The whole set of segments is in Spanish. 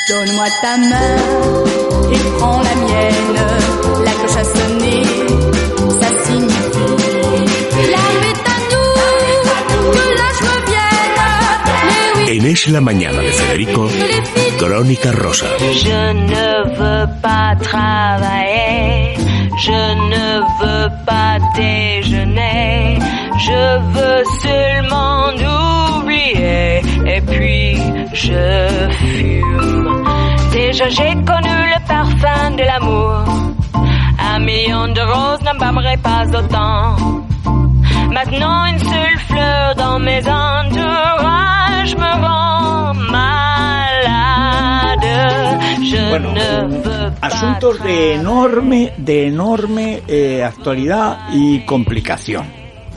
Donne-moi ta main et prends la mienne. La cloche a sonné, ça signifie l'arme est à nous, que la joie vienne. En Es la Mañana de Federico, Crónica Rosa. Je ne veux pas travailler, je ne veux pas déjeuner, je veux seulement oublier et puis je fume. Déjà j'ai connu le parfum de l'amour, 1 million de roses n'embaumerait pas autant. Maintenant une seule fleur dans mes entourages me rend malade. Je ne veux pas. Asuntos de enorme actualidad y complicación.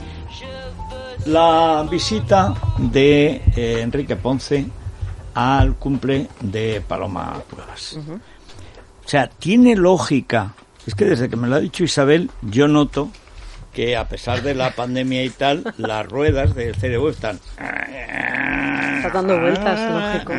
La visita de Enrique Ponce al cumple de Paloma Cuevas. O sea, tiene lógica. Es que desde que me lo ha dicho Isabel, yo noto que a pesar de la pandemia y tal, las ruedas del cerebro están... Está dando vueltas, lógico.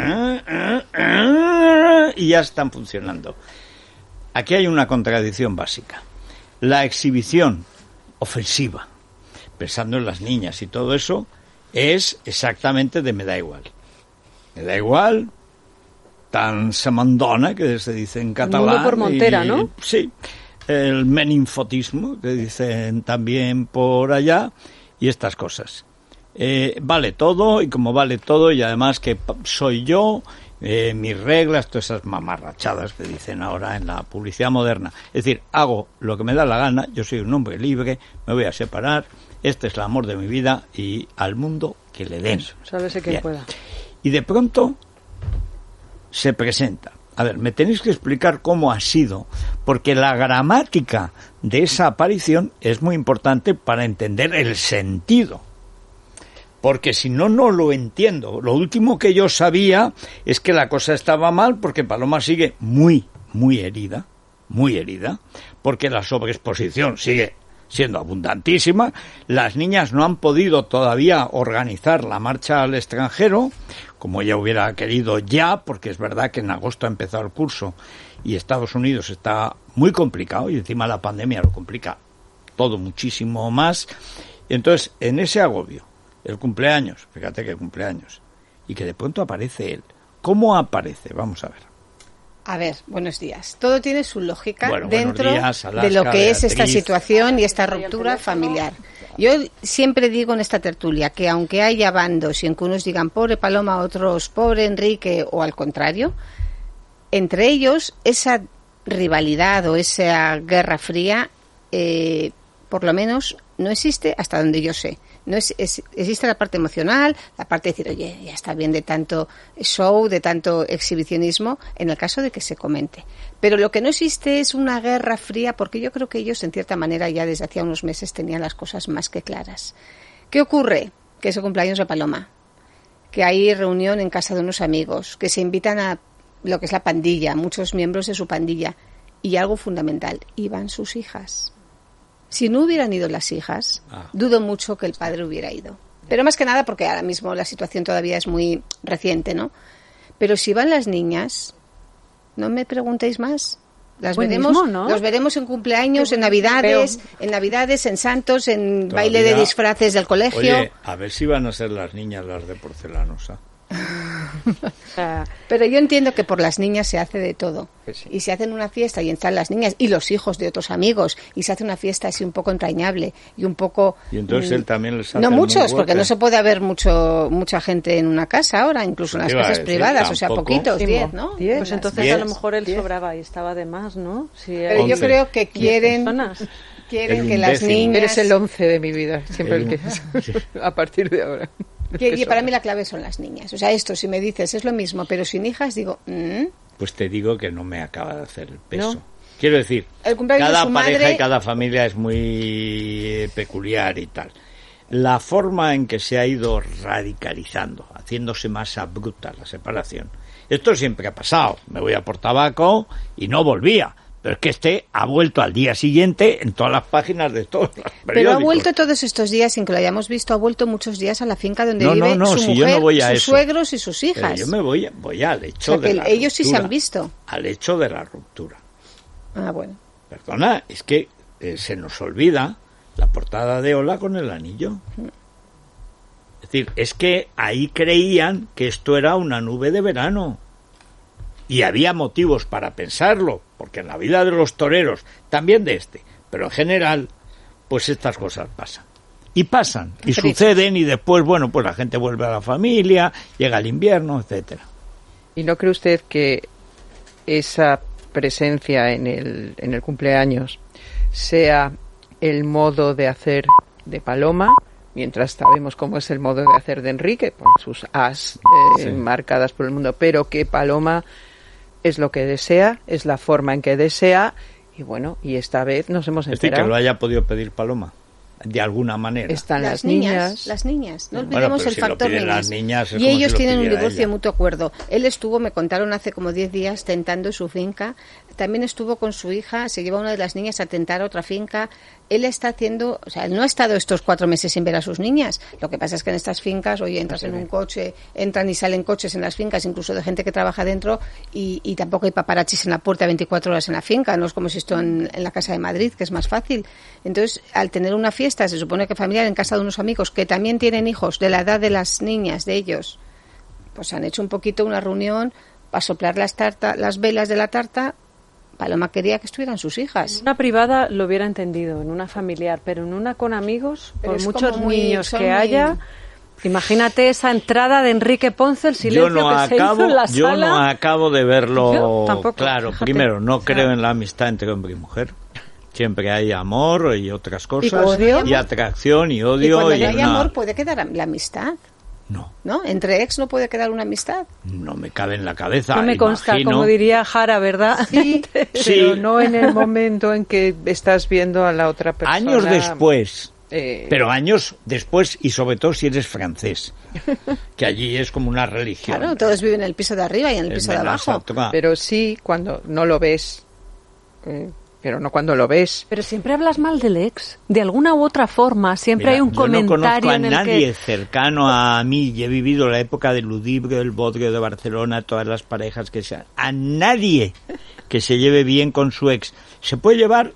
Y ya están funcionando. Aquí hay una contradicción básica. La exhibición ofensiva, pensando en las niñas y todo eso, es exactamente de me da igual. Me da igual, tan samandona, que se dice en catalán. Mundo por montera, ¿no? Sí, el meninfotismo, que dicen también por allá, y estas cosas. Vale todo, y como vale todo, y además que soy yo, mis reglas, todas esas mamarrachadas que dicen ahora en la publicidad moderna. Es decir, hago lo que me da la gana, yo soy un hombre libre, me voy a separar, este es el amor de mi vida, y al mundo que le den. Sálvese quien pueda. Y de pronto se presenta. A ver, me tenéis que explicar cómo ha sido, porque la gramática de esa aparición es muy importante para entender el sentido. Porque si no, no lo entiendo. Lo último que yo sabía es que la cosa estaba mal porque Paloma sigue muy herida, porque la sobreexposición sigue siendo abundantísima. Las niñas no han podido todavía organizar la marcha al extranjero, como ella hubiera querido ya, porque es verdad que en agosto ha empezado el curso y Estados Unidos está muy complicado y encima la pandemia lo complica todo muchísimo más. Y entonces, en ese agobio, el cumpleaños, fíjate que cumpleaños, y que de pronto aparece él. ¿Cómo aparece? Vamos a ver. A ver, buenos días. Todo tiene su lógica dentro días, Alaska, de lo que es esta Beatriz. situación y esta ruptura familiar. Yo siempre digo en esta tertulia que aunque haya bandos y en que unos digan pobre Paloma, otros pobre Enrique o al contrario, entre ellos esa rivalidad o esa guerra fría por lo menos no existe hasta donde yo sé. No existe la parte emocional, la parte de decir, oye, ya está bien de tanto show, de tanto exhibicionismo, en el caso de que se comente. Pero lo que no existe es una guerra fría, porque yo creo que ellos, en cierta manera, ya desde hacía unos meses tenían las cosas más que claras. ¿Qué ocurre? Que es el cumpleaños de Paloma, que hay reunión en casa de unos amigos, que se invitan a lo que es la pandilla, muchos miembros de su pandilla, y algo fundamental, iban sus hijas. Si no hubieran ido las hijas, dudo mucho que el padre hubiera ido. Pero más que nada porque ahora mismo la situación todavía es muy reciente, ¿no? Pero si van las niñas, no me preguntéis más. Las veremos, ¿no? Los veremos en cumpleaños, en Navidades, en Santos, en todavía, baile de disfraces del colegio. Oye, a ver si van a ser las niñas las de porcelanosa. Pero yo entiendo que por las niñas se hace de todo, sí. Y se hacen una fiesta y están las niñas y los hijos de otros amigos y se hace una fiesta así un poco entrañable y un poco... Y entonces él también les hace... No muchos, porque no se puede haber mucha gente en una casa ahora, incluso en las casas privadas, tampoco. O sea, poquitos, 10, ¿no? 10, pues entonces 10. A lo mejor él sobraba y estaba de más, ¿no? Si pero yo creo que quieren que las niñas... Eres el 11 de mi vida, siempre el que es. A partir de ahora. Y para mí la clave son las niñas. O sea, esto, si me dices, es lo mismo, pero sin hijas, digo... Pues te digo que no me acaba de hacer el peso. ¿No? Quiero decir, cada pareja madre... y cada familia es muy peculiar y tal. La forma en que se ha ido radicalizando, haciéndose más abrupta la separación. Esto siempre ha pasado. Me voy a por tabaco y no volvía. Pero es que ha vuelto al día siguiente en todas las páginas de todos los periódicos. Pero ha vuelto todos estos días, sin que lo hayamos visto, ha vuelto muchos días a la finca donde vive su si mujer, yo no voy a sus eso. suegros y sus hijas. Pero yo me voy al hecho O sea, de que la ellos sí se ruptura, han visto. Al hecho de la ruptura. Ah, bueno. Perdona, es que se nos olvida la portada de Hola con el anillo. Es decir, es que ahí creían que esto era una nube de verano. Y había motivos para pensarlo, porque en la vida de los toreros, también de pero en general, pues estas cosas pasan. Y pasan, y suceden, y después, bueno, pues la gente vuelve a la familia, llega el invierno, etcétera. ¿Y no cree usted que esa presencia en el cumpleaños sea el modo de hacer de Paloma, mientras sabemos cómo es el modo de hacer de Enrique, con sus as marcadas por el mundo, pero que Paloma es lo que desea, es la forma en que desea, y bueno, y esta vez nos hemos enterado. Es decir, que lo haya podido pedir Paloma, de alguna manera. Están las niñas. Las niñas, no olvidemos el factor niñas. Y ellos tienen un divorcio de mutuo acuerdo. Él estuvo, me contaron hace como 10 días, tentando su finca. También estuvo con su hija, se lleva a una de las niñas a tentar a otra finca. Él está haciendo, o sea, él no ha estado estos 4 meses sin ver a sus niñas. Lo que pasa es que en estas fincas, oye, entras en un coche, entran y salen coches en las fincas, incluso de gente que trabaja dentro, y tampoco hay paparachis en la puerta 24 horas en la finca. No es como si esto en la Casa de Madrid, que es más fácil. Entonces, al tener una fiesta, se supone que familiar en casa de unos amigos que también tienen hijos de la edad de las niñas, de ellos, pues han hecho un poquito una reunión para soplar las velas de la tarta. Paloma quería que estuvieran sus hijas. En una privada lo hubiera entendido, en una familiar, pero en una con amigos, por muchos niños que haya... Imagínate esa entrada de Enrique Ponce, el silencio que se hizo en la sala. Yo no acabo de verlo Yo tampoco, claro. Fíjate. Primero, no creo en la amistad entre hombre y mujer. Siempre hay amor y otras cosas. Y atracción y odio. Y cuando no hay amor puede quedar la amistad. No. Entre ex no puede quedar una amistad. No me cabe en la cabeza. No me consta, imagino. como diría Jara, ¿verdad? Sí, pero no en el momento en que estás viendo a la otra persona. Años después. Pero años después, y sobre todo si eres francés, que allí es como una religión. Claro, todos viven en el piso de arriba y en el piso de abajo. Pero sí cuando no lo ves. Pero no cuando lo ves. Pero siempre hablas mal del ex, de alguna u otra forma, siempre hay un comentario en el que... Yo no conozco a nadie cercano a mí, y he vivido la época del Ludivre, del Bodrio de Barcelona, todas las parejas que sean, a nadie que se lleve bien con su ex. Se puede llevar,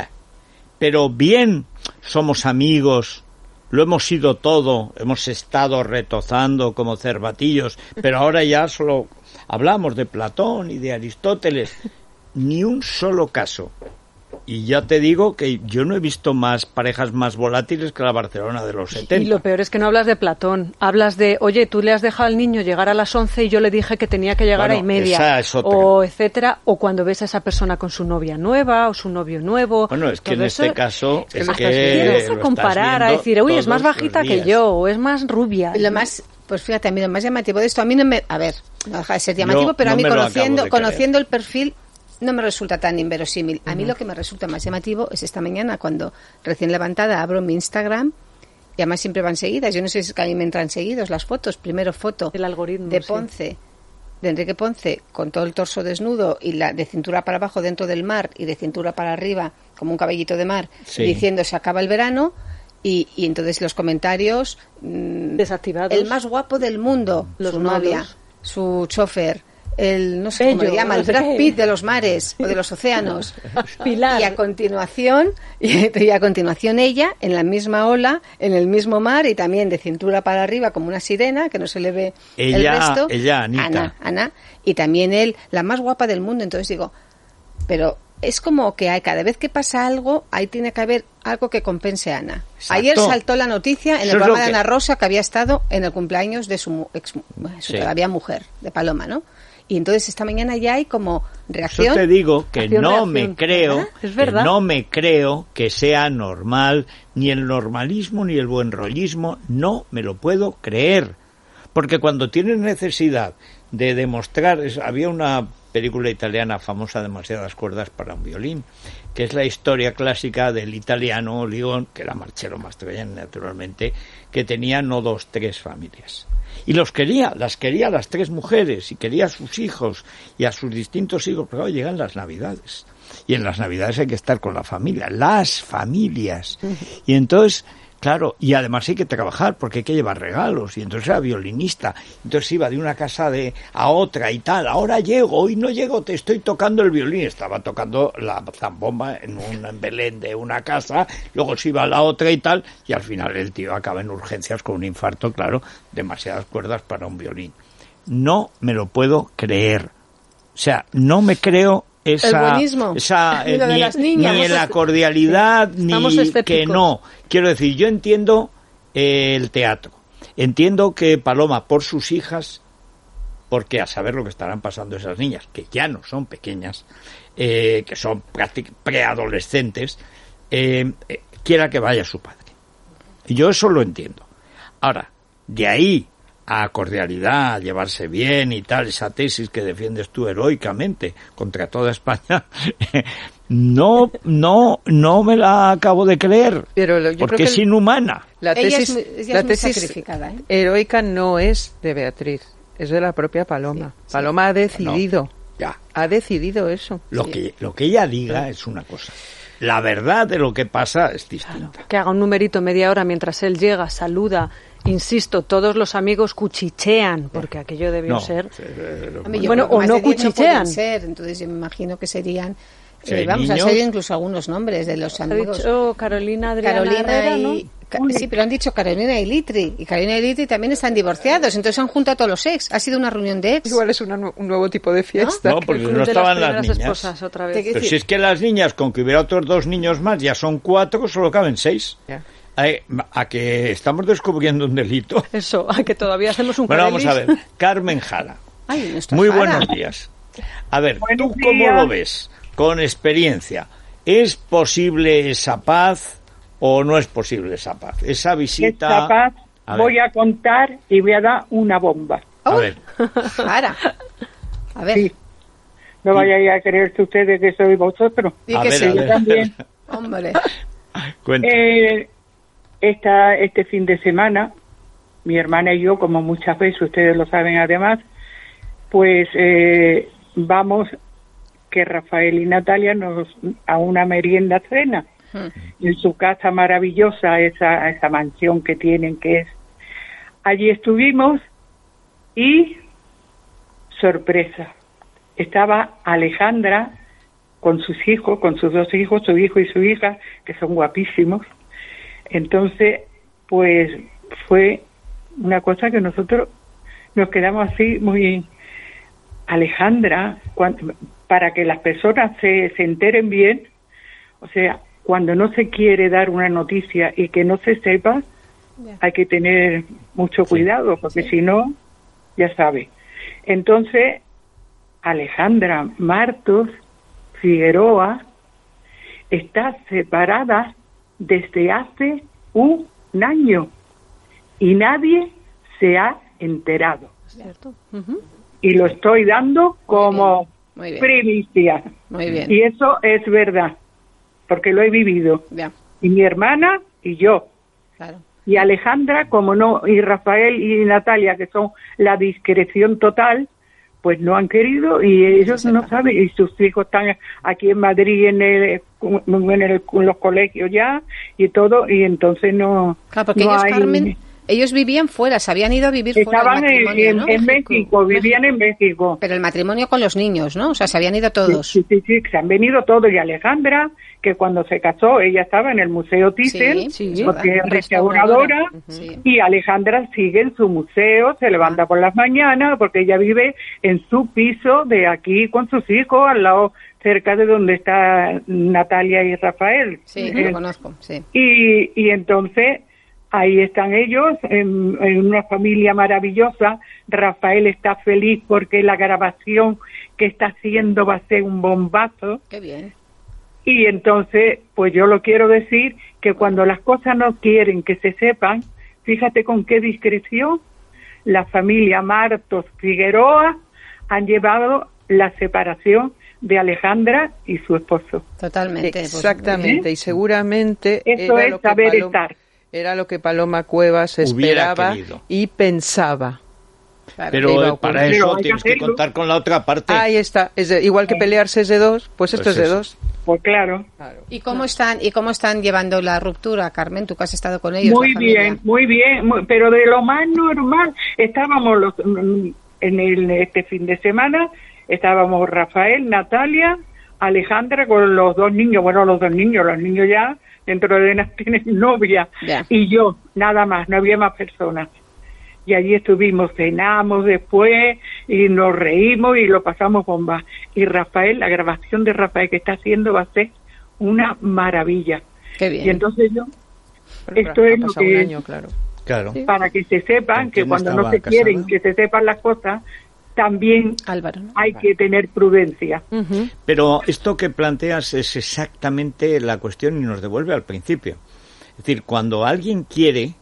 pero bien, somos amigos, lo hemos sido todo, hemos estado retozando como cervatillos, pero ahora ya solo hablamos de Platón y de Aristóteles. Ni un solo caso. Y ya te digo que yo no he visto más parejas más volátiles que la Barcelona de los 70. Y lo peor es que no hablas de Platón, hablas de, oye, tú le has dejado al niño llegar a las 11 y yo le dije que tenía que llegar a 1:30. Esa es otra. O etcétera, o cuando ves a esa persona con su novia nueva o su novio nuevo. Bueno, es que en este caso es que tienes a comparar, a decir, uy, es más bajita que yo, o es más rubia. Lo más, pues fíjate, a mí lo más llamativo de esto, a mí no me, a ver, no deja de ser llamativo, pero a mí conociendo el perfil no me resulta tan inverosímil. A mí lo que me resulta más llamativo es esta mañana, cuando recién levantada abro mi Instagram, y además siempre van seguidas. Yo no sé si es que a mí me entran seguidos las fotos. Primero foto el algoritmo, de Ponce, de Enrique Ponce, con todo el torso desnudo y la de cintura para abajo dentro del mar y de cintura para arriba, como un caballito de mar, diciendo se acaba el verano. Y entonces los comentarios... desactivados. El más guapo del mundo, su novia, su chofer, el, no sé cómo le llama, el Brad Pitt de los mares o de los océanos. Pilar. Y a continuación ella, en la misma ola, en el mismo mar, y también de cintura para arriba, como una sirena, que no se le ve el resto. Ella, Anita. Ana. Y también él, la más guapa del mundo. Entonces digo, pero es como que cada vez que pasa algo, ahí tiene que haber algo que compense a Ana. Exacto. Ayer saltó la noticia en el programa de Ana Rosa que había estado en el cumpleaños de su todavía mujer, de Paloma, ¿no? Y entonces esta mañana ya hay como reacción. Yo te digo que no me creo, es verdad. Que no me creo que sea normal, ni el normalismo ni el buenrollismo, no me lo puedo creer. Porque cuando tienes necesidad de demostrar, había una película italiana famosa, Demasiadas cuerdas para un violín, que es la historia clásica del italiano León, que era Marcello Mastroianni naturalmente, que tenía no 2, 3 familias. Y las quería a las 3 mujeres, y quería a sus hijos y a sus distintos hijos, pero llegan las Navidades. Y en las Navidades hay que estar con la familia, las familias. Y entonces, claro, y además hay que trabajar porque hay que llevar regalos. Y entonces era violinista. Entonces iba de una casa a otra y tal. Ahora llego, hoy no llego, te estoy tocando el violín. Estaba tocando la zambomba en Belén de una casa, luego se iba a la otra y tal. Y al final el tío acaba en urgencias con un infarto, claro, demasiadas cuerdas para un violín. No me lo puedo creer. O sea, no me creo el buenismo, ni en la cordialidad, ni que no. Quiero decir, yo entiendo el teatro. Entiendo que Paloma, por sus hijas, porque a saber lo que estarán pasando esas niñas, que ya no son pequeñas, que son preadolescentes, quiera que vaya su padre. Y yo eso lo entiendo. Ahora, de ahí a cordialidad, a llevarse bien y tal, esa tesis que defiendes tú heroicamente contra toda España, no me la acabo de creer, pero porque es inhumana. La tesis, ella es muy sacrificada, ¿eh? Heroica no es de Beatriz, es de la propia Paloma. Sí, Paloma ha decidido, ha decidido eso. Lo que ella diga es una cosa. La verdad de lo que pasa es distinta. Claro, que haga un numerito media hora mientras él llega, saluda. Insisto, todos los amigos cuchichean, porque aquello debió ser... Bueno, o no cuchichean. Entonces yo me imagino que serían... vamos a hacer incluso algunos nombres de los amigos. Ha dicho Carolina Herrera, ¿no? Sí, pero han dicho Carolina y Litri. Y Carolina y Litri también están divorciados, entonces han juntado a todos los ex. Ha sido una reunión de ex. Igual es un nuevo tipo de fiesta. No, porque no estaban las niñas. Otra vez. Pero si es que las niñas, con que hubiera otros 2 niños más, ya son 4, solo caben 6. Ya. A que estamos descubriendo un delito. Eso, a que todavía hacemos un Bueno, vamos a ver. Carmen Jara. Muy buenos días. A ver, ¿tú cómo lo ves? Con experiencia. ¿Es posible esa paz o no es posible esa paz? Esa visita... Esa paz voy a contar y voy a dar una bomba. A ver. Jara. A ver. Sí. No vayáis a creerse ustedes que soy vosotros. Y que sí, yo también. Hombre. Este fin de semana, mi hermana y yo, como muchas veces, ustedes lo saben además, pues vamos, que Rafael y Natalia a una merienda cena, en su casa maravillosa, esa mansión que tienen, que es... Allí estuvimos y, sorpresa, estaba Alejandra con sus hijos, con sus 2 hijos, su hijo y su hija, que son guapísimos. Entonces, pues fue una cosa que nosotros nos quedamos así muy... Alejandra, para que las personas se enteren bien, o sea, cuando no se quiere dar una noticia y que no se sepa, hay que tener mucho cuidado, porque si no, ya sabe. Entonces, Alejandra Martos Figueroa está separada desde hace un año y nadie se ha enterado. ¿Cierto? Y lo estoy dando como primicia. Muy bien. Y eso es verdad, porque lo he vivido. Ya. Y mi hermana y yo. Claro. Y Alejandra, como no, y Rafael y Natalia, que son la discreción total, pues no han querido y ellos no saben, y sus hijos están aquí en Madrid en los colegios ya y todo, y entonces no... Claro, porque ellos, Carmen, ellos vivían fuera, se habían ido a vivir fuera. Estaban en México, vivían en México. Pero el matrimonio con los niños, ¿no? O sea, se habían ido todos. Sí, se han venido todos. Y Alejandra, que cuando se casó, ella estaba en el Museo Thyssen, porque es restauradora, y Alejandra sigue en su museo, se levanta por las mañanas, porque ella vive en su piso de aquí con sus hijos, al lado, cerca de donde está Natalia y Rafael. Sí, lo conozco, sí. Y entonces... Ahí están ellos, en una familia maravillosa. Rafael está feliz porque la grabación que está haciendo va a ser un bombazo. Qué bien. Y entonces, pues yo lo quiero decir, que cuando las cosas no quieren que se sepan, fíjate con qué discreción, la familia Martos Figueroa han llevado la separación de Alejandra y su esposo. Totalmente. Exactamente, y seguramente eso es saber estar. Era lo que Paloma Cuevas esperaba y pensaba. Claro, pero para eso tienes que contar con la otra parte. Ahí está, igual que pelearse es de dos, pues esto es de dos. Pues claro. ¿Y cómo están llevando la ruptura, Carmen? ¿Tú que has estado con ellos? Muy bien, pero de lo más normal. Estábamos este fin de semana, estábamos Rafael, Natalia, Alejandra con los dos niños. Bueno, los niños ya dentro de nada tienen novia. Ya. Y yo, nada más, no había más personas. Y allí estuvimos, cenamos después y nos reímos y lo pasamos bomba. Y Rafael, la grabación de Rafael que está haciendo va a ser una maravilla. Qué bien. Y entonces esto es lo que... un año, claro. Para que se sepan que cuando no se quieren que se sepan las cosas, también Álvaro, ¿no? Hay que tener prudencia. Uh-huh. Pero esto que planteas es exactamente la cuestión y nos devuelve al principio. Es decir, cuando alguien quiere,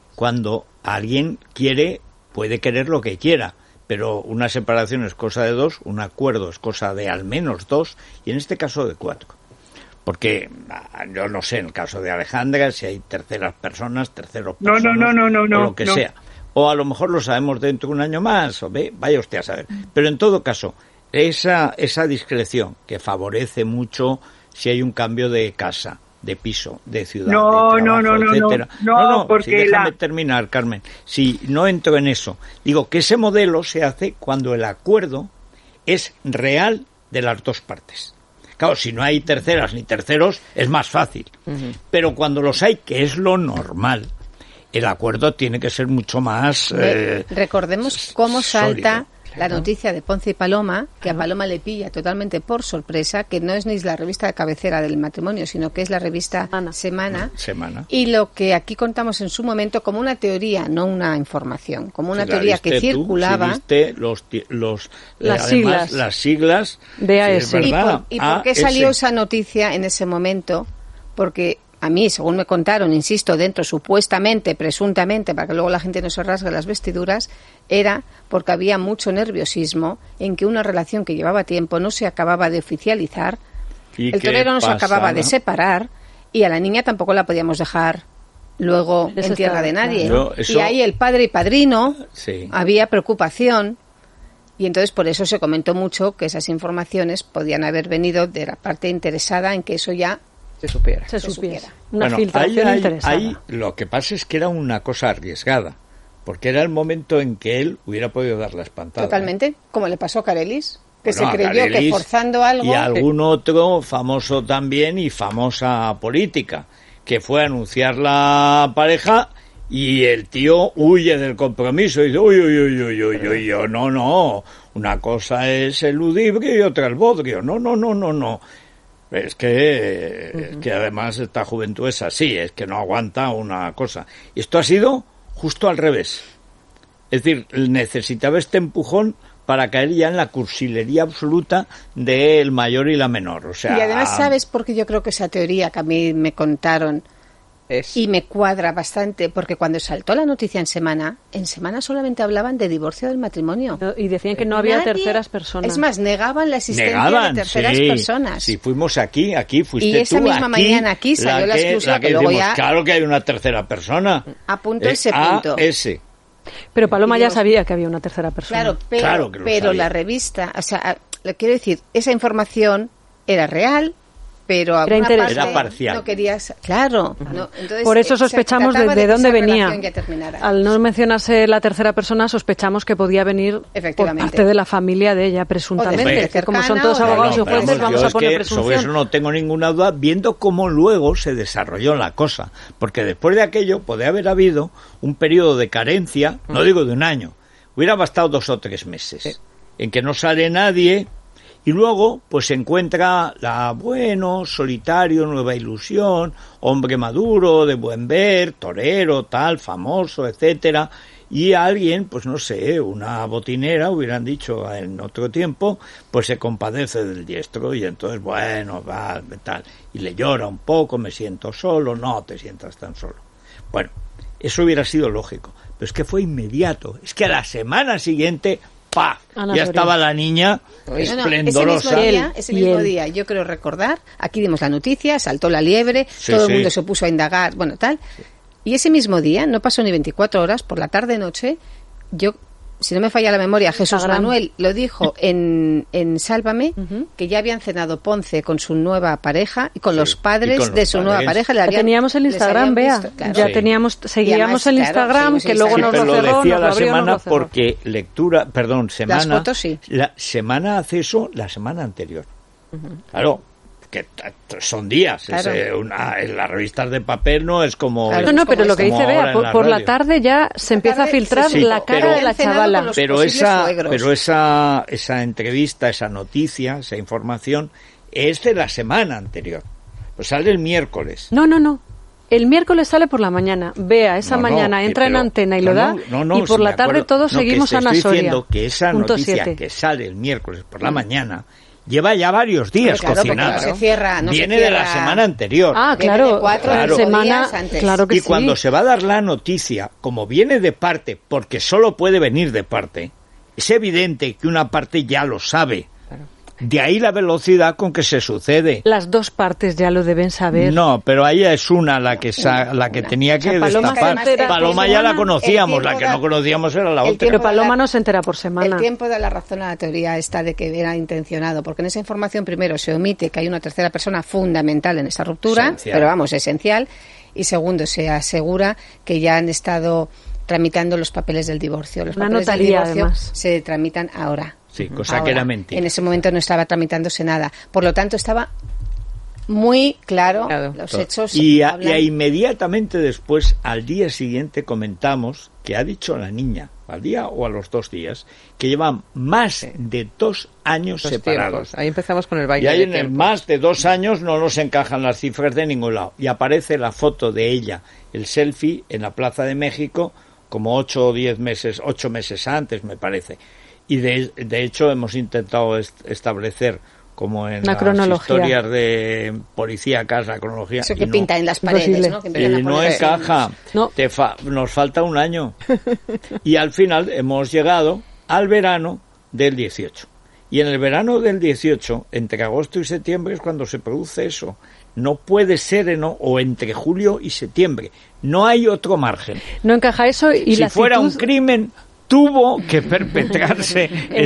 puede querer lo que quiera, pero una separación es cosa de dos, un acuerdo es cosa de al menos dos, y en este caso de 4. Porque yo no sé, en el caso de Alejandra, si hay terceras personas, no, o lo que sea. O a lo mejor lo sabemos dentro de un año más, vaya usted a saber. Pero en todo caso, esa discreción que favorece mucho si hay un cambio de casa, de piso, de ciudad, de trabajo, etcétera. No, porque déjame terminar, Carmen. Si no entro en eso, digo que ese modelo se hace cuando el acuerdo es real de las dos partes. Claro, si no hay terceras ni terceros, es más fácil. Uh-huh. Pero cuando los hay, que es lo normal, el acuerdo tiene que ser mucho más recordemos cómo salta la noticia de Ponce y Paloma, que a Paloma le pilla totalmente por sorpresa, que no es ni la revista de cabecera del matrimonio, sino que es la revista Semana. Y lo que aquí contamos en su momento como una teoría, no una información, como una teoría que circulaba. Las siglas de AS. ¿Y por qué salió esa noticia en ese momento? Porque a mí, según me contaron, insisto, dentro supuestamente, presuntamente, para que luego la gente no se rasgue las vestiduras, era porque había mucho nerviosismo en que una relación que llevaba tiempo no se acababa de oficializar, el torero no se acababa de separar y a la niña tampoco la podíamos dejar luego en tierra de nadie. Y ahí el padre y padrino, había preocupación. Y entonces por eso se comentó mucho que esas informaciones podían haber venido de la parte interesada en que eso ya se supiera. Una filtración interesada. Ahí lo que pasa es que era una cosa arriesgada, porque era el momento en que él hubiera podido dar la espantada. Totalmente, como le pasó a Carelis, que se creyó que forzando algo... Y algún otro famoso también y famosa política, que fue a anunciar la pareja y el tío huye del compromiso y dice, uy, no, una cosa es el ludibrio y otra el bodrio, no. Es que además esta juventud es así, es que no aguanta una cosa. Y esto ha sido justo al revés. Es decir, necesitaba este empujón para caer ya en la cursilería absoluta del mayor y la menor. O sea, y además, ¿sabes por qué yo creo que esa teoría que a mí me contaron y me cuadra bastante? Porque cuando saltó la noticia en Semana solamente hablaban de divorcio del matrimonio. Y decían que no había terceras personas. Es más, negaban la existencia de terceras personas. Si fuimos aquí fuiste tú. Y esa misma mañana aquí salió la exclusiva que luego ya... Claro que hay una tercera persona. Apunto ese punto. Pero Paloma ya sabía que había una tercera persona. Claro, pero la revista, o sea, quiero decir, esa información era real, pero era parcial. No querías, claro. No, entonces, por eso sospechamos de dónde venía. Al no mencionarse la tercera persona, sospechamos que podía venir por parte de la familia de ella, presuntamente. Que como son todos abogados y jueces, vamos a poner presunción. Sobre eso no tengo ninguna duda, viendo cómo luego se desarrolló la cosa. Porque después de aquello podía haber habido un periodo de carencia, no digo de un año, hubiera bastado 2 o 3 meses, en que no sale nadie. Y luego, pues se encuentra solitario, nueva ilusión, hombre maduro, de buen ver, torero, tal, famoso, etcétera, y alguien, pues no sé, una botinera, hubieran dicho en otro tiempo, pues se compadece del diestro, y entonces, va, tal, y le llora un poco, me siento solo, no te sientas tan solo. Bueno, eso hubiera sido lógico, pero es que fue inmediato, es que a la semana siguiente ¡pah! Ya estaba la niña esplendorosa. Ese mismo día, yo creo recordar, aquí dimos la noticia, saltó la liebre, todo el mundo se puso a indagar, bueno, tal. Y ese mismo día, no pasó ni 24 horas, por la tarde-noche, yo, si no me falla la memoria, Jesús Manuel lo dijo en Sálvame, que ya habían cenado Ponce con su nueva pareja y con los padres de su nueva pareja. Teníamos el Instagram, Bea. Claro. Ya seguíamos el Instagram, que luego nos lo cerró. Lo decía la semana nos porque semana. Las fotos sí. La semana hace eso la semana anterior. Claro. Que son días, claro. En las revistas de papel no es como... Claro, no, pero lo que dice Bea, por la tarde ya se empieza a filtrar la cara de la chavala. Pero esa entrevista, esa noticia, esa información, es de la semana anterior. Pues sale el miércoles. No. El miércoles sale por la mañana. Bea, esa mañana entra en Antena y lo da, y por la tarde todos seguimos a Ana Soria. Estoy diciendo que esa noticia que sale el miércoles por la mañana... Lleva ya varios días cocinada. Viene de la semana anterior. Ah, claro. Semana antes. Claro que y cuando se va a dar la noticia, como viene de parte, porque solo puede venir de parte, es evidente que una parte ya lo sabe. De ahí la velocidad con que se sucede. Las dos partes ya lo deben saber. No, pero ahí es una la que tenía que destapar. Paloma ya la conocíamos, la que no conocíamos era la otra. Pero Paloma no se entera por semana. El tiempo da la razón a la teoría esta de que era intencionado, porque en esa información primero se omite que hay una tercera persona fundamental en esa ruptura, esencial, y segundo se asegura que ya han estado tramitando los papeles del divorcio. Los papeles del divorcio se tramitan ahora. Sí, cosa que era mentira. En ese momento no estaba tramitándose nada. Por lo tanto, estaba muy claro los hechos. Y inmediatamente después, al día siguiente, comentamos que ha dicho la niña, al día o a los 2 días, que llevan más de 2 años separados. Ahí empezamos con el baile. Y ahí en el más de 2 años no nos encajan las cifras de ningún lado. Y aparece la foto de ella, el selfie, en la Plaza de México, como 8 meses antes, me parece. Y de hecho hemos intentado establecer, como en las historias de policíacas, la cronología. Eso que pinta en las paredes, ¿no? Y no encaja. Nos falta un año. Y al final hemos llegado al verano del 18. Y en el verano del 18, entre agosto y septiembre, es cuando se produce eso. No puede ser o entre julio y septiembre. No hay otro margen. No encaja eso y si fuera un crimen... tuvo que perpetrarse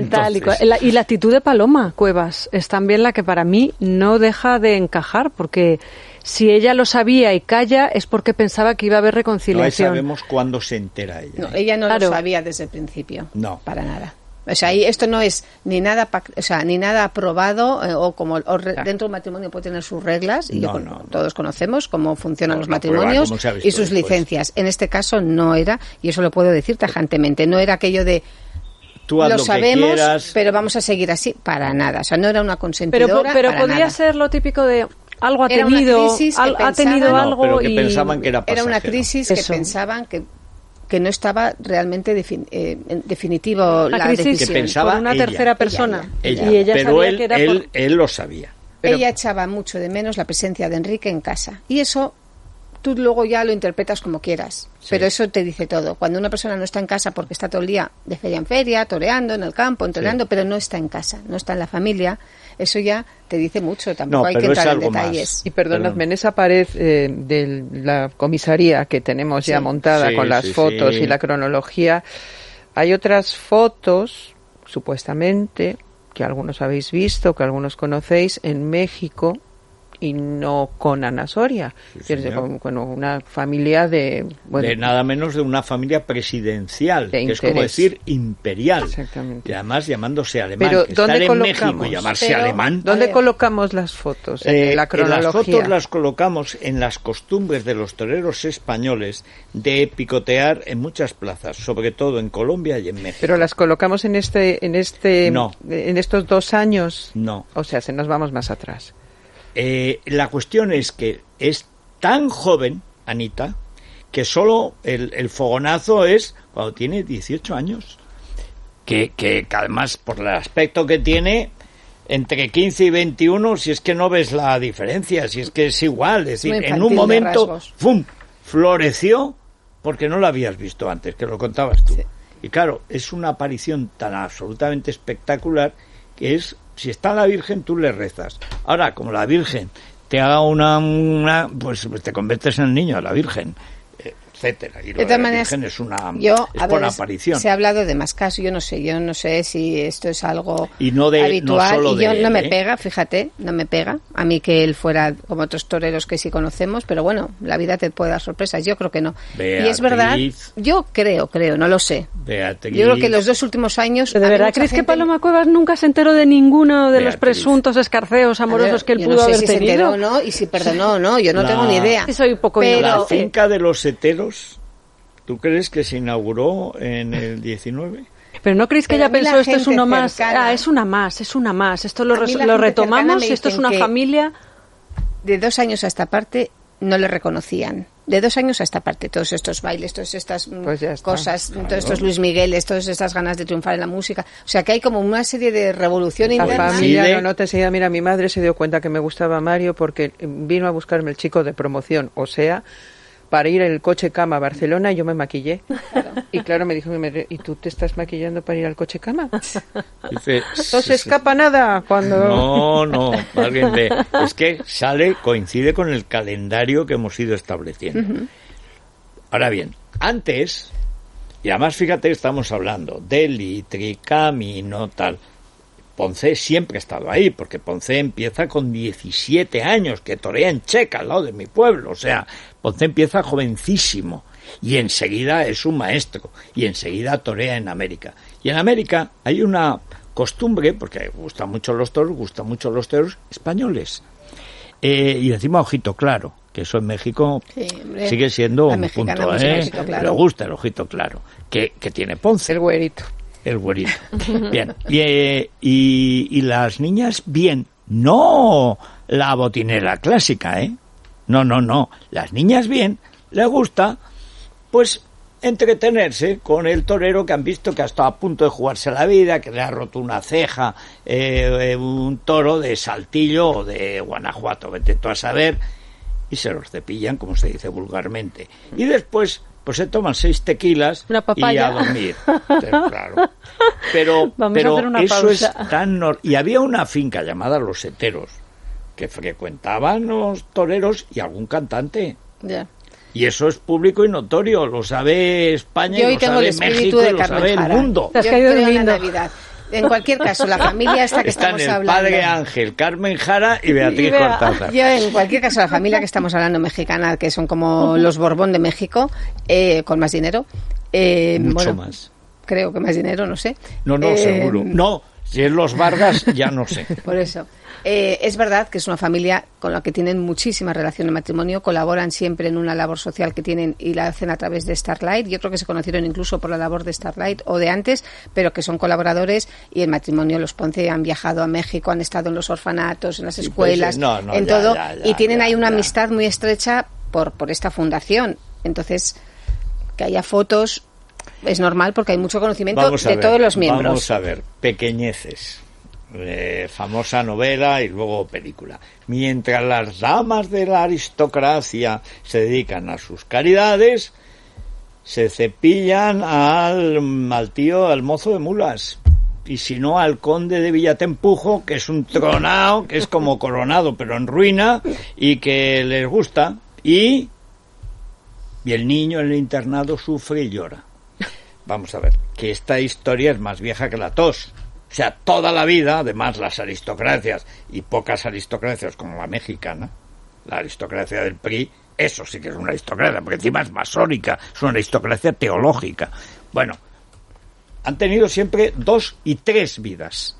y la actitud de Paloma Cuevas es también la que para mí no deja de encajar, porque si ella lo sabía y calla es porque pensaba que iba a haber reconciliación. No sabemos cuándo se entera ella. No, ella no lo sabía desde el principio. No. Para nada. O sea, esto no es ni nada aprobado dentro del matrimonio puede tener sus reglas y todos conocemos cómo funcionan los matrimonios y sus licencias. En este caso no era, y eso lo puedo decir tajantemente, no era aquello de lo sabemos, pero vamos a seguir así, para nada. O sea, no era una consentidora. Pero podría ser lo típico de algo ha tenido algo pero que pensaban que era pasajero. Era una crisis que pensaban que no estaba realmente definitivo la decisión. Que pensaba por una tercera persona. Ella. Y ella pero sabía que era él lo sabía. Ella echaba mucho de menos la presencia de Enrique en casa. Y eso tú luego ya lo interpretas como quieras. Sí. Pero eso te dice todo. Cuando una persona no está en casa porque está todo el día de feria en feria, toreando en el campo, entrenando, pero no está en casa, no está en la familia, eso ya te dice mucho. Tampoco hay que entrar en detalles. Y perdonadme, en esa pared de la comisaría que tenemos ya montada con las fotos y la cronología, hay otras fotos, supuestamente, que algunos habéis visto, que algunos conocéis, en México, y no con Ana Soria, con una familia de nada menos de una familia presidencial, que es como decir imperial. Exactamente. Y además llamándose alemán. Pero estar en México y llamarse alemán. ¿Dónde colocamos las fotos? La cronología. Las fotos las colocamos en las costumbres de los toreros españoles de picotear en muchas plazas, sobre todo en Colombia y en México. Pero las colocamos en no. En estos 2 años. No. O sea, nos vamos más atrás. La cuestión es que es tan joven, Anita, que solo el fogonazo es cuando tiene 18 años. Que además, por el aspecto que tiene, entre 15 y 21, si es que no ves la diferencia, si es que es igual. Es decir, en un momento, ¡fum!, floreció porque no lo habías visto antes, que lo contabas tú. Sí. Y claro, es una aparición tan absolutamente espectacular que es, si está la Virgen, tú le rezas. Ahora, como la Virgen te haga una pues te conviertes en el niño de la Virgen, etcétera. Y lo de la Virgen es por aparición. Se ha hablado de más casos, yo no sé si esto es algo y no de, habitual, no solo y yo de él, no me pega, fíjate, no me pega a mí que él fuera como otros toreros que sí conocemos, pero bueno, la vida te puede dar sorpresas, yo creo que no. Beatriz, y es verdad, yo creo, no lo sé. Beatriz, yo creo que los 2 últimos años... ¿De verdad crees que Paloma Cuevas nunca se enteró de ninguno de los presuntos escarceos amorosos que él pudo haber tenido? Yo no sé si se enteró o no, y si perdonó o no, yo no tengo ni idea. Soy un poco la finca de los heteros, ¿tú crees que se inauguró en el 19? Pero ¿no creéis que ella pensó esto es uno más? Es una más. Esto lo retomamos y esto es una familia. De 2 años a esta parte no le reconocían. De 2 años a esta parte, todos estos bailes, todas estas cosas, claro. Todos estos Luis Migueles, todas estas ganas de triunfar en la música. O sea que hay como una serie de revolución interna. La familia no te seguía. Mira, mi madre se dio cuenta que me gustaba Mario porque vino a buscarme el chico de promoción, o sea, para ir en el coche cama a Barcelona, yo me maquillé. Claro. Y claro, me dijo, ¿y tú te estás maquillando para ir al coche cama? Dice, no se escapa nada cuando... No, alguien ve. Es que coincide con el calendario que hemos ido estableciendo. Uh-huh. Ahora bien, antes, y además fíjate, estamos hablando de Litri, Camino, tal... Ponce siempre ha estado ahí, porque Ponce empieza con 17 años, que torea en Checa, al lado de mi pueblo. O sea, Ponce empieza jovencísimo y enseguida es un maestro y enseguida torea en América. Y en América hay una costumbre, porque gustan mucho los toros españoles. Y decimos ojito claro, que eso en México sigue siendo un punto, le gusta el ojito claro, que tiene Ponce. El güerito. El güerito. Bien. Y las niñas, bien. No la botinera clásica, ¿eh? No. Las niñas, bien. Les gusta, pues, entretenerse con el torero que han visto que ha estado a punto de jugarse la vida, que le ha roto una ceja, un toro de Saltillo o de Guanajuato, vete tú a saber, y se los cepillan, como se dice vulgarmente. Y después... pues se toman 6 tequilas y a dormir. Claro. Pero eso es tan... Y había una finca llamada Los Heteros, que frecuentaban los toreros y algún cantante. Ya. Y eso es público y notorio. Lo sabe España, y lo sabe México, y lo sabe el mundo. Yo creo en la Navidad. En cualquier caso, la familia esta que estamos hablando... Están el padre Ángel, Carmen Jara y Beatriz Cortázar. Yo, en cualquier caso, la familia que estamos hablando mexicana, que son como los Borbón de México, con más dinero... Mucho más. Creo que más dinero, no sé. No, seguro. No, si es los Vargas, ya no sé. Por eso. Es verdad que es una familia con la que tienen muchísima relación de matrimonio, colaboran siempre en una labor social que tienen y la hacen a través de Starlight. Yo creo que se conocieron incluso por la labor de Starlight o de antes, pero que son colaboradores, y el matrimonio, los Ponce han viajado a México, han estado en los orfanatos, en las escuelas, en todo, y tienen ahí una amistad muy estrecha por esta fundación. Entonces, que haya fotos es normal porque hay mucho conocimiento de todos los miembros. Vamos a ver, pequeñeces. Famosa novela y luego película. Mientras las damas de la aristocracia se dedican a sus caridades, se cepillan al tío, al mozo de mulas, y si no al conde de Villatempujo, que es un tronao, que es como Coronado pero en ruina, y que les gusta, y el niño en el internado sufre y llora. Vamos a ver, que esta historia es más vieja que la tos. O sea, toda la vida, además, las aristocracias, y pocas aristocracias como la mexicana, la aristocracia del PRI, eso sí que es una aristocracia, porque encima es masónica, es una aristocracia teológica. Bueno, han tenido siempre 2 y 3 vidas.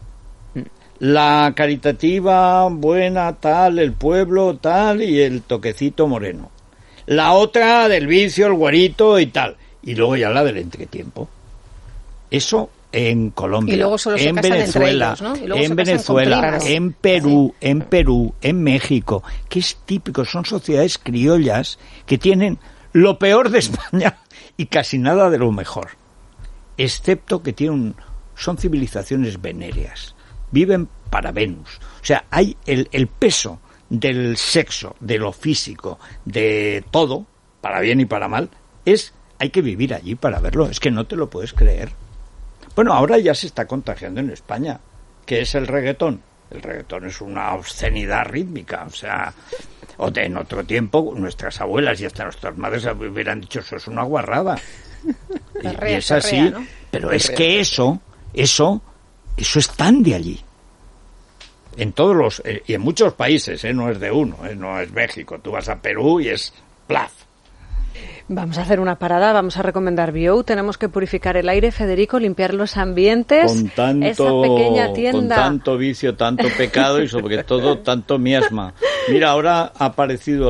La caritativa, buena, tal, el pueblo, tal, y el toquecito moreno. La otra del vicio, el güerito y tal. Y luego ya la del entretiempo. Eso en Colombia, y luego solo en Venezuela, en Venezuela, en Perú, sí. En Perú, en México, que es típico, son sociedades criollas que tienen lo peor de España y casi nada de lo mejor, excepto que son civilizaciones venéreas, viven para Venus, o sea, hay el peso del sexo, de lo físico, de todo, para bien y para mal, es hay que vivir allí para verlo, es que no te lo puedes creer. Bueno, ahora ya se está contagiando en España. ¿Qué es el reggaetón? El reggaetón es una obscenidad rítmica, o sea, en otro tiempo nuestras abuelas y hasta nuestras madres hubieran dicho, eso es una guarrada. Y es así, ¿no? Pero es que eso es tan de allí. En todos y en muchos países, no es de uno, no es México. Tú vas a Perú y es plaf. Vamos a hacer una parada, vamos a recomendar Biou, tenemos que purificar el aire, Federico, limpiar los ambientes. Esa pequeña tienda. Con tanto vicio, tanto pecado y sobre todo tanto miasma. Mira, ahora ha aparecido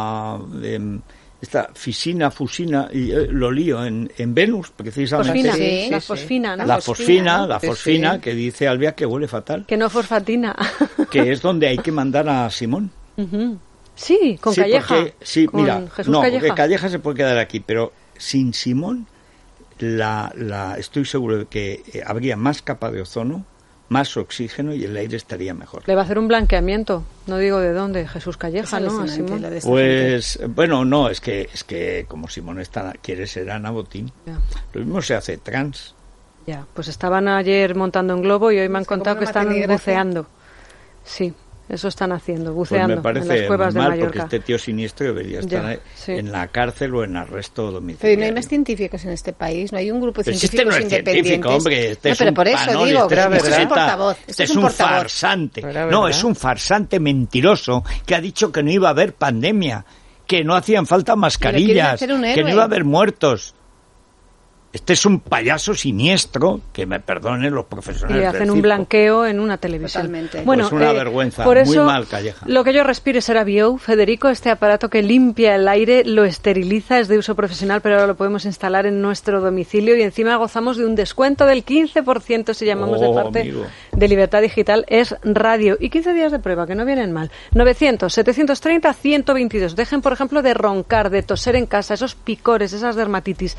esta fusina, y lo lío en Venus, precisamente. La fosfina, ¿no? La fosfina, que dice Albia que huele fatal. Que no fosfatina. Que es donde hay que mandar a Simón. Sí, con Calleja. Porque, mira, Jesús Calleja. Porque Calleja se puede quedar aquí, pero sin Simón estoy seguro de que habría más capa de ozono, más oxígeno y el aire estaría mejor. Le va a hacer un blanqueamiento, no digo de dónde, Jesús Calleja, ¿no? A Simón. Pues, bueno, no, es que como Simón quiere ser Ana Botín, lo mismo se hace trans. Ya, pues estaban ayer montando un globo y hoy me han contado que están buceando. Sí. Eso están haciendo, buceando pues me parece en las cuevas de Mallorca. Porque este tío siniestro debería estar en la cárcel o en arresto domiciliario. Pero no hay más científicos en este país, no hay un grupo de científicos no es independientes. Científico, hombre, No, pero por eso digo, este es un portavoz. Este es un farsante. No, es un farsante mentiroso que ha dicho que no iba a haber pandemia, que no hacían falta mascarillas, que no iba a haber muertos. Este es un payaso siniestro, que me perdonen los profesionales. Y le hacen un blanqueo en una televisión. Totalmente. Bueno, pues una vergüenza, por eso, muy mal, Calleja. Lo que yo respire será Biou, Federico, este aparato que limpia el aire, lo esteriliza, es de uso profesional, pero ahora lo podemos instalar en nuestro domicilio y encima gozamos de un descuento del 15% si llamamos de parte de Libertad Digital. Es radio y 15 días de prueba, que no vienen mal. 900-730-122. Dejen, por ejemplo, de roncar, de toser en casa, esos picores, esas dermatitis.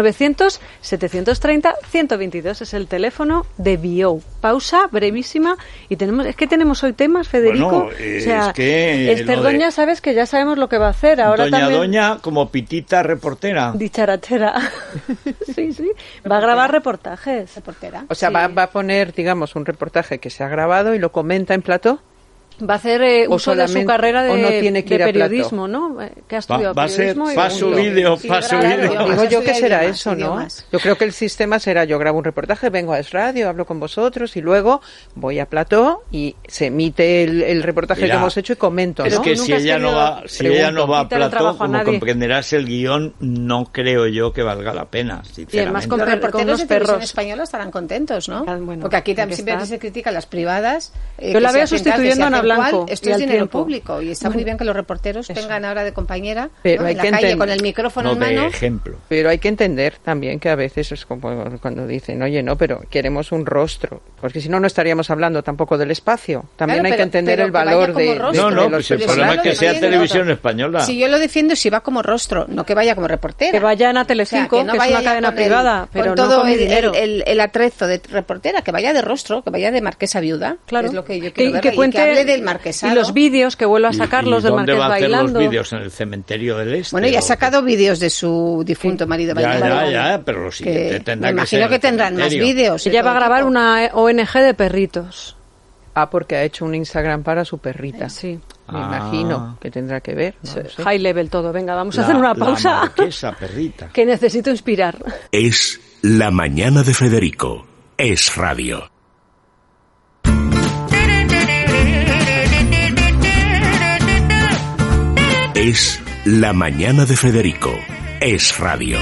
900-730-122 es el teléfono de Biou. Pausa brevísima y tenemos hoy temas, Federico. Bueno, es que Esther Doña, sabes que ya sabemos lo que va a hacer. Ahora Doña como pitita reportera. Dicharachera. Sí. Va a grabar reportajes. Reportera. O sea, va a poner, digamos, un reportaje que se ha grabado y lo comenta en plató. Va a hacer uso de su carrera de periodismo, ¿no? Que ha estudiado periodismo. Va a ser paso vídeo. Digo yo que será eso, ¿no? Yo creo que el sistema será, yo grabo un reportaje, vengo a Es Radio, hablo con vosotros y luego voy a plató y se emite el reportaje que hemos hecho y comento, ¿no? Es que si ella no va a plató, como comprenderás, el guión no creo yo que valga la pena, sinceramente. Y además los reporteros de televisión española estarán contentos, ¿no? Porque aquí también siempre se critican las privadas. Yo la veo sustituyendo a Ana Blanco. Esto es dinero público y está muy bien que los reporteros tengan ahora de compañera, pero en la calle con el micrófono en mano. Ejemplo. Pero hay que entender también que a veces es como cuando dicen, oye, no, pero queremos un rostro, porque si no, no estaríamos hablando tampoco del espacio. También hay que entender el valor de No, pues el problema es que sea televisión española. Si yo lo defiendo, si va como rostro, no que vaya como reportera. Que vaya a Telecinco, que es una cadena privada, pero todo no con dinero. El atrezo de reportera, que vaya de rostro, que vaya de marquesa viuda, claro. Es lo que yo quiero ver, que cuente, y que hable del marquesado. Y los vídeos, que vuelva a sacarlos del marqués bailando. ¿Dónde va a hacer los vídeos? ¿En el cementerio del Este? Bueno, ya ha sacado vídeos de su difunto marido bailando. Ya, pero lo siguiente tendrá que ser. Me imagino que tendrán más vídeos. Ella va a grabar una ONG de perritos. Porque ha hecho un Instagram para su perrita. Sí. Me imagino que tendrá que ver. No sé. High level todo. Venga, vamos a hacer una pausa. La marquesa perrita. Que necesito inspirar. Es La Mañana de Federico. Es Radio. Es La Mañana de Federico. Es Radio.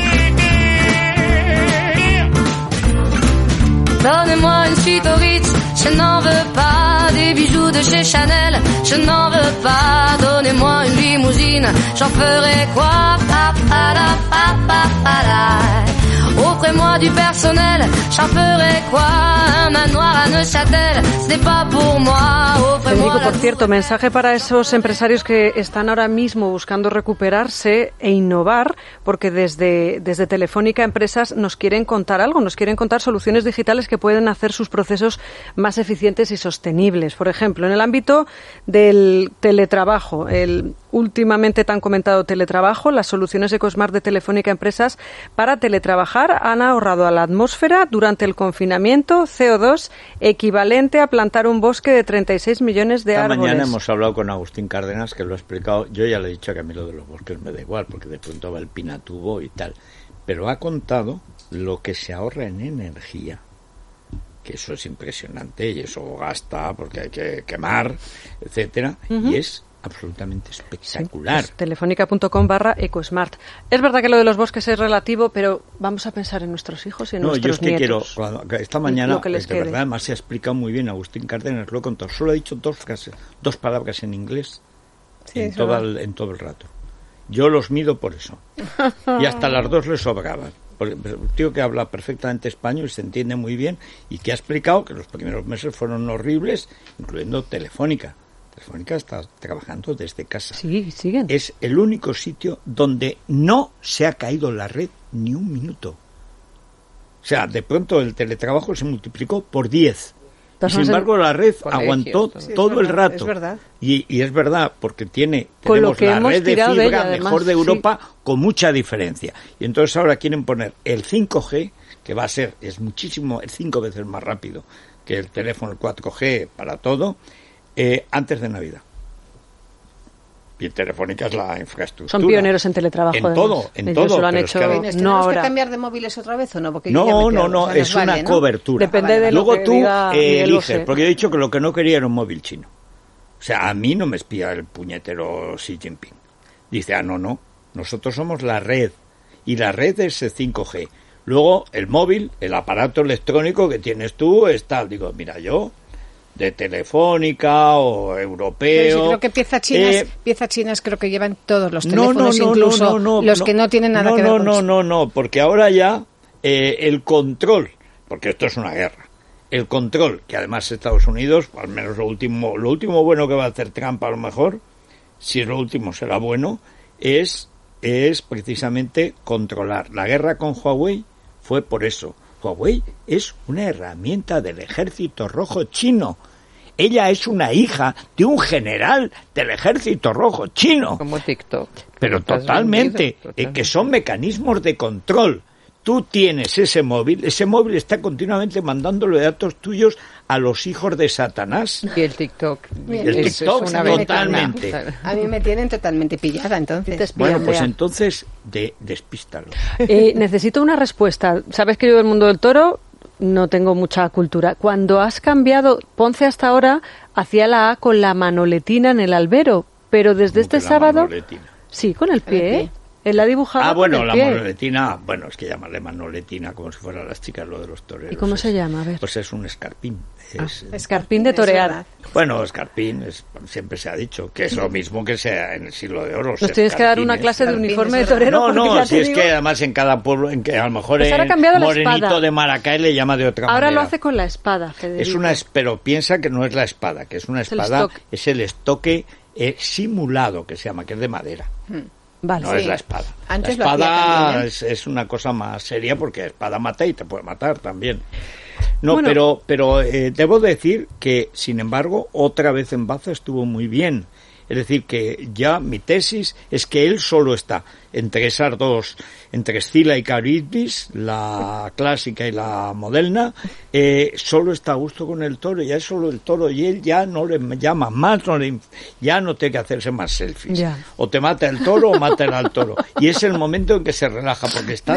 Donnez-moi une suite au Ritz, je n'en veux pas. Des bijoux de chez Chanel, je n'en veux pas. Donnez-moi une limousine, j'en ferai quoi? Pa, pa, da, pa, pa, pa, da. Offrez-moi du personnel, j'en ferai quoi? Un manoir à Neuchâtel, ce n'est pas pour moi. Federico, por cierto, mensaje para esos empresarios que están ahora mismo buscando recuperarse e innovar, porque desde Telefónica Empresas nos quieren contar algo, nos quieren contar soluciones digitales que pueden hacer sus procesos más eficientes y sostenibles. Por ejemplo, en el ámbito del teletrabajo, últimamente tan comentado teletrabajo, las soluciones EcoSmart de Telefónica Empresas para teletrabajar han ahorrado a la atmósfera durante el confinamiento CO2 equivalente a plantar un bosque de 36 millones de árboles. Esta mañana hemos hablado con Agustín Cárdenas, que lo ha explicado. Yo ya le he dicho que a mí lo de los bosques me da igual, porque de pronto va el pinatubo y tal. Pero ha contado lo que se ahorra en energía, que eso es impresionante, y eso gasta porque hay que quemar, etcétera, y es absolutamente espectacular. Sí, telefónica.com/ecosmart. Es verdad que lo de los bosques es relativo, pero vamos a pensar en nuestros hijos y en nuestros nietos. Yo es que quiero, esta mañana, de verdad, además se ha explicado muy bien Agustín Cárdenas, lo he contado, solo ha dicho dos palabras en inglés en todo el rato. Yo los mido por eso. Y hasta las dos le sobraban. Un tío que habla perfectamente español y se entiende muy bien, y que ha explicado que los primeros meses fueron horribles, incluyendo Telefónica. Telefónica está trabajando desde casa. Sí, siguen. Es el único sitio donde no se ha caído la red ni un minuto. O sea, de pronto el teletrabajo se multiplicó por 10. Sin embargo, la red aguantó todo el rato. Es verdad. Y es verdad, porque tenemos la red de fibra mejor de Europa, con mucha diferencia. Y entonces ahora quieren poner el 5G, que es muchísimo, es 5 veces más rápido que el teléfono, el 4G para todo, antes de Navidad. Y Telefónica es la infraestructura. Son pioneros en teletrabajo. En todo. Ellos lo han hecho. ¿Tenemos que cambiar de móviles otra vez o no? Porque no, es una cobertura. Depende de lo Luego que tú diga eliges, porque yo he dicho que lo que no quería era un móvil chino. O sea, a mí no me espía el puñetero Xi Jinping. Dice, no, nosotros somos la red, y la red es el 5G. Luego el móvil, el aparato electrónico que tienes tú, es tal. Digo, mira, yo de Telefónica o europeo. Pero sí, creo que piezas chinas creo que llevan todos los teléfonos, incluso los que no tienen nada que ver con No, porque ahora ya el control, porque esto es una guerra, el control, que además Estados Unidos, al menos lo último bueno que va a hacer Trump, a lo mejor, si es lo último será bueno, es precisamente controlar. La guerra con Huawei fue por eso. Huawei es una herramienta del Ejército Rojo chino. Ella es una hija de un general del Ejército Rojo chino. Como TikTok. Pero totalmente, que son mecanismos de control. Tú tienes ese móvil está continuamente mandándole datos tuyos a los hijos de Satanás. Y el TikTok. Totalmente. A mí me tienen totalmente pillada, entonces. Bueno, pues entonces despístalo. Necesito una respuesta. Sabes que yo del mundo del toro no tengo mucha cultura. Cuando has cambiado, Ponce hasta ahora hacía la A con la manoletina en el albero, pero desde este sábado... Manoletina? Sí, con el pie. Él la dibujaba con el la pie. manoletina, es que llamarle manoletina como si fueran las chicas lo de los toreros. ¿Y cómo se llama? A ver. Pues es un escarpín. Escarpín de torear. Bueno, escarpín, siempre se ha dicho que es lo mismo que sea en el siglo de oro. Nos tienes que dar una clase de uniforme de torero. No, si es que además en cada pueblo, en que a lo mejor pues en Morenito de Maracay le llama de otra manera. Ahora lo hace con la espada, Federico. Pero piensa que no es la espada, que es una espada, es el estoque simulado, que se llama, que es de madera. Vale, no es la espada. Antes la espada es una cosa más seria, porque la espada mata y te puede matar también. No, bueno, pero debo decir que, sin embargo, otra vez en Baza estuvo muy bien. Es decir, que ya mi tesis es que él solo está entre esas dos, entre Scilla y Charybdis, la clásica y la moderna, solo está a gusto con el toro, ya es solo el toro, y él ya no le llama más, ya no tiene que hacerse más selfies. Ya. O te mata el toro o matan al toro. Y es el momento en que se relaja, porque está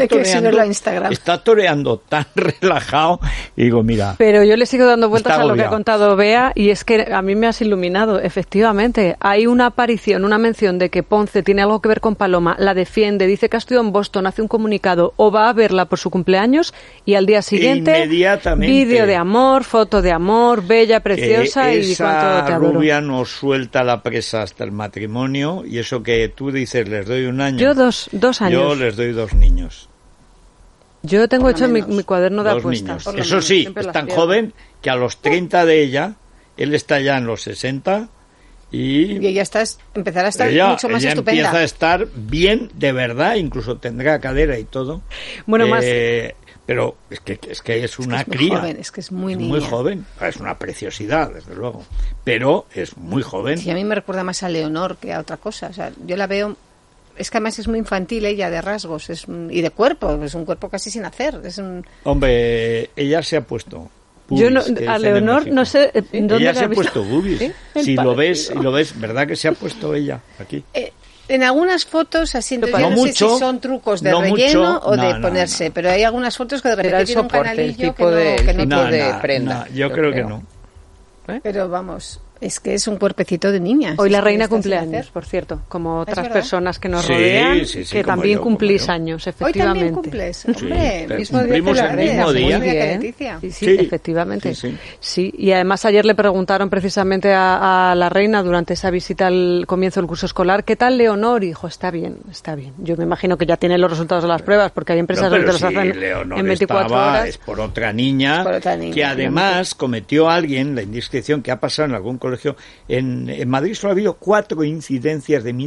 toreando tan relajado, y digo, mira... Pero yo le sigo dando vueltas a lo que ha contado Bea, y es que a mí me has iluminado, efectivamente. Hay una aparición, una mención de que Ponce tiene algo que ver con Paloma, la defiende, dice que ha estudiado en Boston, hace un comunicado, o va a verla por su cumpleaños, y al día siguiente, vídeo de amor, foto de amor, bella, preciosa, y cuánto te adoro. Esa rubia nos suelta la presa hasta el matrimonio, y eso que tú dices, les doy un año. Yo dos años. Yo les doy 2 niños. Yo tengo hecho mi cuaderno de 2 apuestas. niños. Eso sí, es tan joven que a los 30 de ella, él está ya en los 60, Y ella empezará a estar mucho más estupenda. Empieza a estar bien, de verdad, incluso tendrá cadera y todo. Bueno, más... Pero es que es una cría. Joven, es que es muy niña. Muy joven. Es una preciosidad, desde luego. Pero es muy joven. Sí, a mí me recuerda más a Leonor que a otra cosa. O sea, yo la veo... Es que además es muy infantil ella de rasgos y de cuerpo. Es un cuerpo casi sin hacer. Hombre, ella se ha puesto... Yo a Leonor no sé dónde ella la se he ha puesto boobies. ¿Sí? Si lo ves, ¿verdad que se ha puesto ella aquí? En algunas fotos, así, no yo no mucho, sé si son trucos de relleno o de ponerse, pero hay algunas fotos que de repente tienen un canalillo que no de prenda. Yo creo que no. Pero vamos, es que es un cuerpecito de niña. Hoy la reina cumple años, por cierto, como otras personas que nos rodean, que también cumplís años, efectivamente. Hoy también cumples, hombre. Cumplimos el mismo día. Sí, efectivamente. Sí, y además ayer le preguntaron precisamente a la reina durante esa visita al comienzo del curso escolar, ¿qué tal Leonor? Y dijo, está bien. Yo me imagino que ya tiene los resultados de las pruebas, porque hay empresas que los hacen Leonor en 24 horas. Es por otra niña, que además cometió alguien la indiscreción que ha pasado en algún colegio. En Madrid solo ha habido 4 incidencias de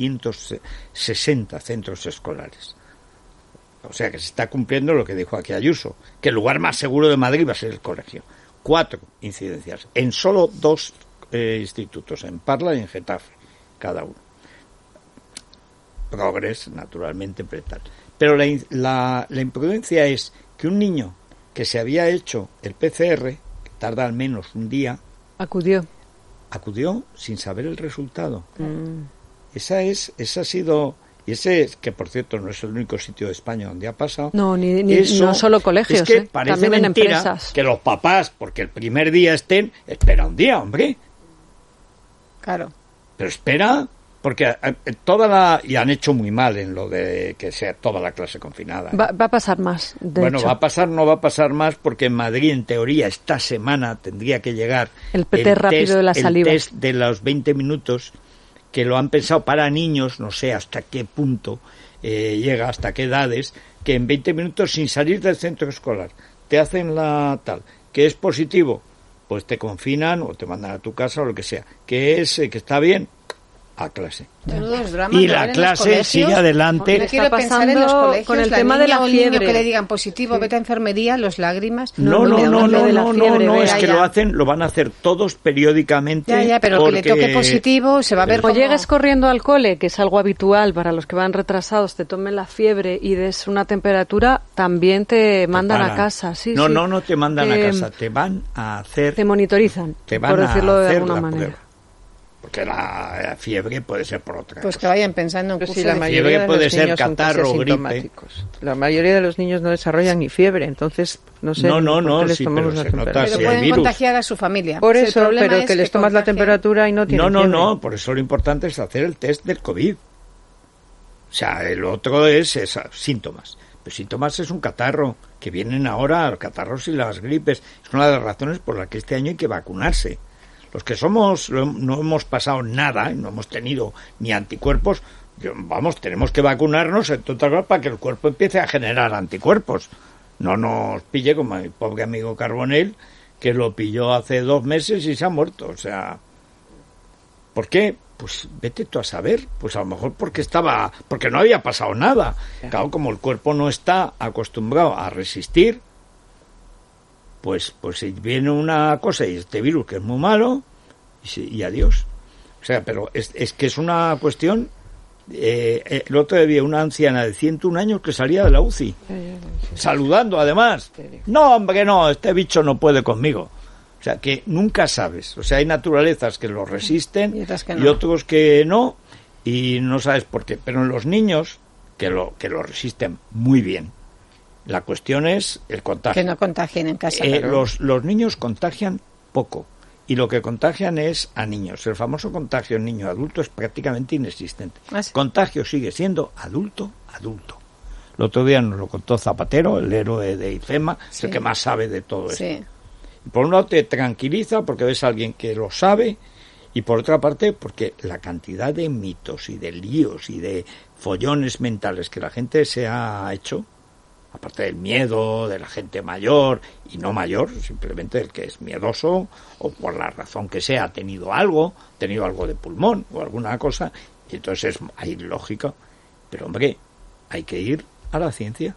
1.360 centros escolares. O sea que se está cumpliendo lo que dijo aquí Ayuso, que el lugar más seguro de Madrid va a ser el colegio. 4 incidencias en solo 2 institutos, en Parla y en Getafe, cada uno. Progres, naturalmente, pero la imprudencia es que un niño que se había hecho el PCR, que tarda al menos un día, acudió sin saber el resultado. Ese ha sido, y ese, que por cierto no es el único sitio de España donde ha pasado. No, no solo colegios, es que parece también mentira en empresas. Que los papás, porque el primer día espera un día, hombre. Claro. Pero espera, porque y han hecho muy mal en lo de que sea toda la clase confinada. Va a pasar más, de hecho. no va a pasar más, porque en Madrid, en teoría, esta semana tendría que llegar el rápido de la saliva. El test de los 20 minutos, que lo han pensado para niños, no sé hasta qué punto llega, hasta qué edades, que en 20 minutos, sin salir del centro escolar, te hacen que es positivo, pues te confinan o te mandan a tu casa o lo que sea, que está bien, a clase. Y la clase sigue adelante. No quiero pensar en los colegios, con el tema de la fiebre, que le digan positivo, vete a enfermería, los lágrimas. No, es que lo van a hacer todos periódicamente. Ya, pero que le toque positivo, se va a ver como llegues corriendo al cole, que es algo habitual para los que van retrasados, te tomen la fiebre y des una temperatura, también te mandan a casa. No te mandan a casa, te van a hacer... Te monitorizan, por decirlo de alguna manera. Prueba. Porque la fiebre puede ser por otra cosa. Que vayan pensando en cursos de fiebre puede ser catarro o gripe. La mayoría de los niños no desarrollan ni fiebre, entonces no sé. No, sí, pero se nota si pueden contagiar a su familia. Por eso, pero que les tomas la temperatura y no tienen fiebre. No, por eso lo importante es hacer el test del COVID. O sea, el otro es síntomas. Los síntomas es un catarro, que vienen ahora los catarros y las gripes. Es una de las razones por las que este año hay que vacunarse. Los que no hemos pasado nada, no hemos tenido ni anticuerpos, tenemos que vacunarnos en total para que el cuerpo empiece a generar anticuerpos. No nos pille como mi pobre amigo Carbonell, que lo pilló hace 2 meses y se ha muerto. O sea, ¿por qué? Pues vete tú a saber. Pues a lo mejor porque no había pasado nada. Claro, como el cuerpo no está acostumbrado a resistir, pues si viene una cosa y este virus que es muy malo, y adiós. O sea, pero es que es una cuestión. El otro día había una anciana de 101 años que salía de la UCI, saludando además. No, hombre, no, este bicho no puede conmigo. O sea, que nunca sabes. O sea, hay naturalezas que lo resisten y otros que no, y no sabes por qué. Pero en los niños, que lo resisten muy bien. La cuestión es el contagio. Que no contagien en casa. Los niños contagian poco, y lo que contagian es a niños. El famoso contagio en niño-adulto es prácticamente inexistente. Contagio sigue siendo adulto. El otro día nos lo contó Zapatero, el héroe de IFEMA, es el que más sabe de todo esto. Y por un lado te tranquiliza porque ves a alguien que lo sabe, y por otra parte porque la cantidad de mitos y de líos y de follones mentales que la gente se ha hecho aparte del miedo de la gente mayor y no mayor, simplemente el que es miedoso o por la razón que sea ha tenido algo de pulmón o alguna cosa, y entonces hay lógica, pero hombre, hay que ir a la ciencia.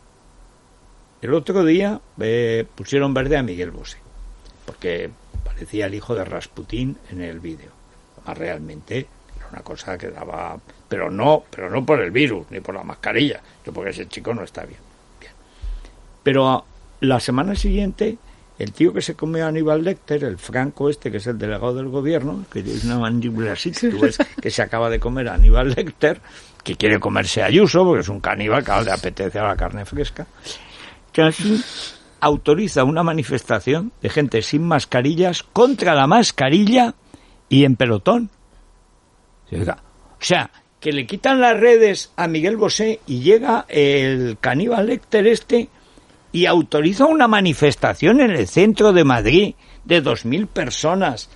El otro día pusieron verde a Miguel Bosé, porque parecía el hijo de Rasputín en el vídeo. Realmente era una cosa que daba, pero no por el virus ni por la mascarilla, porque ese chico no está bien. Pero la semana siguiente, el tío que se comió a Aníbal Lecter, el Franco este, que es el delegado del gobierno, que es una mandíbula así, tú ves que se acaba de comer a Aníbal Lecter, que quiere comerse a Ayuso, porque es un caníbal, que le apetece a la carne fresca, que así autoriza una manifestación de gente sin mascarillas contra la mascarilla y en pelotón. O sea, que le quitan las redes a Miguel Bosé y llega el caníbal Lecter este y autoriza una manifestación en el centro de Madrid de 2.000 personas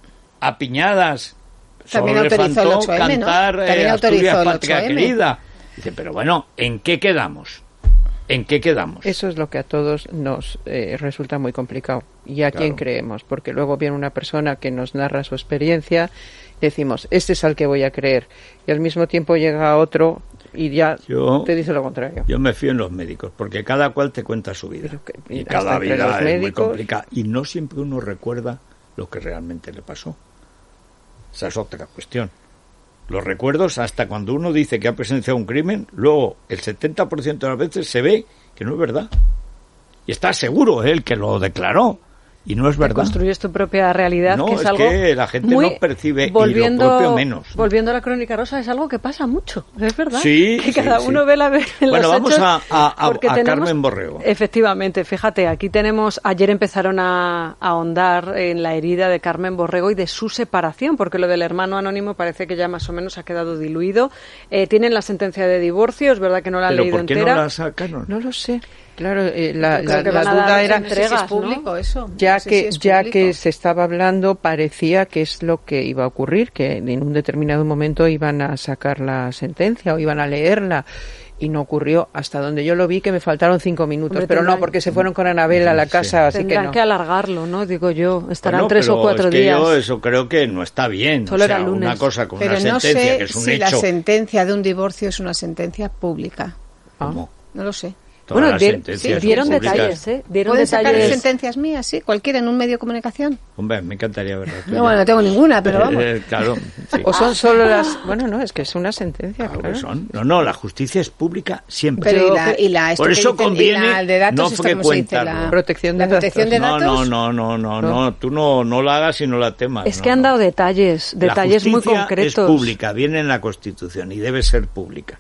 apiñadas. También Solo le autorizó el faltó 8M, cantar ¿no? También Asturias, autorizó el patria 8M. querida. Dice, pero bueno, ¿en qué quedamos? ¿En qué quedamos? Eso es lo que a todos nos resulta muy complicado. ¿Y a quién creemos? Porque luego viene una persona que nos narra su experiencia, decimos, este es al que voy a creer. Y al mismo tiempo llega otro y ya te dice lo contrario. Yo me fío en los médicos, porque cada cual te cuenta su vida. Y cada entre vida los es muy médicos, complicada. Y no siempre uno recuerda lo que realmente le pasó. Esa es otra cuestión. Los recuerdos, hasta cuando uno dice que ha presenciado un crimen, luego el 70% de las veces se ve que no es verdad. Y está seguro él que lo declaró. Y no es verdad. Construyes tu propia realidad, no, que es es algo que la gente no percibe, y lo propio menos. Volviendo a la Crónica Rosa, es algo que pasa mucho, es verdad. Sí, que cada uno ve los bueno, vamos hechos, a tenemos, Carmen Borrego. Efectivamente, fíjate, aquí ayer empezaron a ahondar en la herida de Carmen Borrego y de su separación, porque lo del hermano anónimo parece que ya más o menos ha quedado diluido. Tienen la sentencia de divorcio, es verdad que no la han leído entera. ¿Pero por qué no la sacaron? No lo sé. Claro, la duda era entregas, si es público, ¿no? Eso. Ya que se estaba hablando, parecía que es lo que iba a ocurrir, que en un determinado momento iban a sacar la sentencia o iban a leerla. Y no ocurrió, hasta donde yo lo vi, que me faltaron 5 minutos. Hombre, pero no, porque se fueron con Anabel a la casa, así que no. Tendrán que alargarlo, ¿no? Digo yo, estarán 3 o 4 días. Yo eso creo que no está bien. Solo era lunes. Una cosa con pero una sentencia que es un si hecho. La sentencia de un divorcio es una sentencia pública. ¿Cómo? No lo sé. Bueno, dieron detalles, ¿eh? ¿Pueden sacar sentencias mías? Sí, cualquiera en un medio de comunicación. Hombre, me encantaría verlo. No, bueno, no tengo ninguna, pero vamos. Claro. Sí. O son solo las... Bueno, no, es que es una sentencia, claro. Son. No, la justicia es pública siempre. Pero por eso conviene de datos, no frecuentarlo. La protección de datos. No, tú no la hagas y no la temas. Es que han dado detalles muy concretos. Es pública, viene en la Constitución y debe ser pública.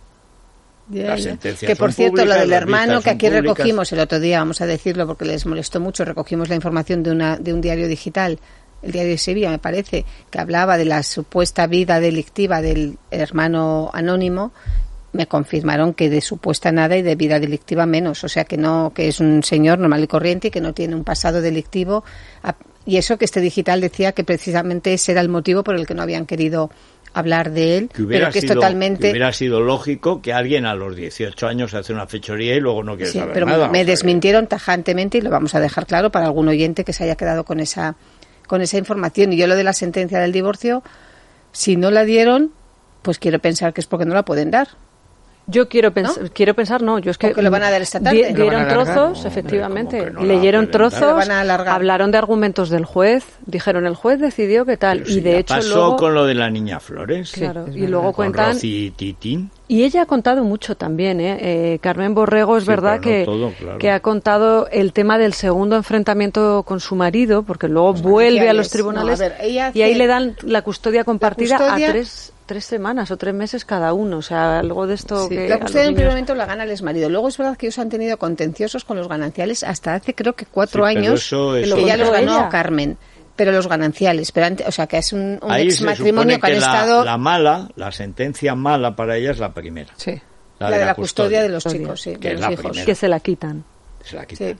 Que por cierto, lo del hermano que aquí recogimos el otro día, vamos a decirlo porque les molestó mucho, recogimos la información de un diario digital, el diario de Sevilla me parece, que hablaba de la supuesta vida delictiva del hermano anónimo. Me confirmaron que de supuesta nada y de vida delictiva menos, o sea que no, que es un señor normal y corriente y que no tiene un pasado delictivo. Y eso que este digital decía que precisamente ese era el motivo por el que no habían querido hablar de él, pero que es totalmente... Que hubiera sido lógico que alguien a los 18 años hace una fechoría y luego no quiere saber pero nada. Me desmintieron tajantemente y lo vamos a dejar claro para algún oyente que se haya quedado con esa información. Y yo lo de la sentencia del divorcio, si no la dieron, pues quiero pensar que es porque no la pueden dar. Yo quiero pensar, no, yo es que... Porque lo van a dar esta tarde. Dieron trozos, efectivamente, leyeron trozos, hablaron de argumentos del juez, dijeron el juez decidió qué tal, pero y de hecho pasó luego... con lo de la niña Flores. Claro, y luego cuentan... Rosy Titín. Y ella ha contado mucho también, Carmen Borrego, es verdad que, claro. que ha contado el tema del segundo enfrentamiento con su marido, porque luego vuelve a los tribunales y ahí le dan la custodia compartida a 3 semanas o 3 meses cada uno, o sea, algo de esto que... La custodia en un primer momento la gana el exmarido. Luego es verdad que ellos han tenido contenciosos con los gananciales hasta hace creo que 4 años, que ya los ganó Carmen. Pero los gananciales, o sea, que es un ex matrimonio que han estado... La sentencia mala para ella es la primera. Sí. La de la custodia de los chicos, sí. Que de es los la hijos. primera. Que se la quitan. Se la quitan. Sí.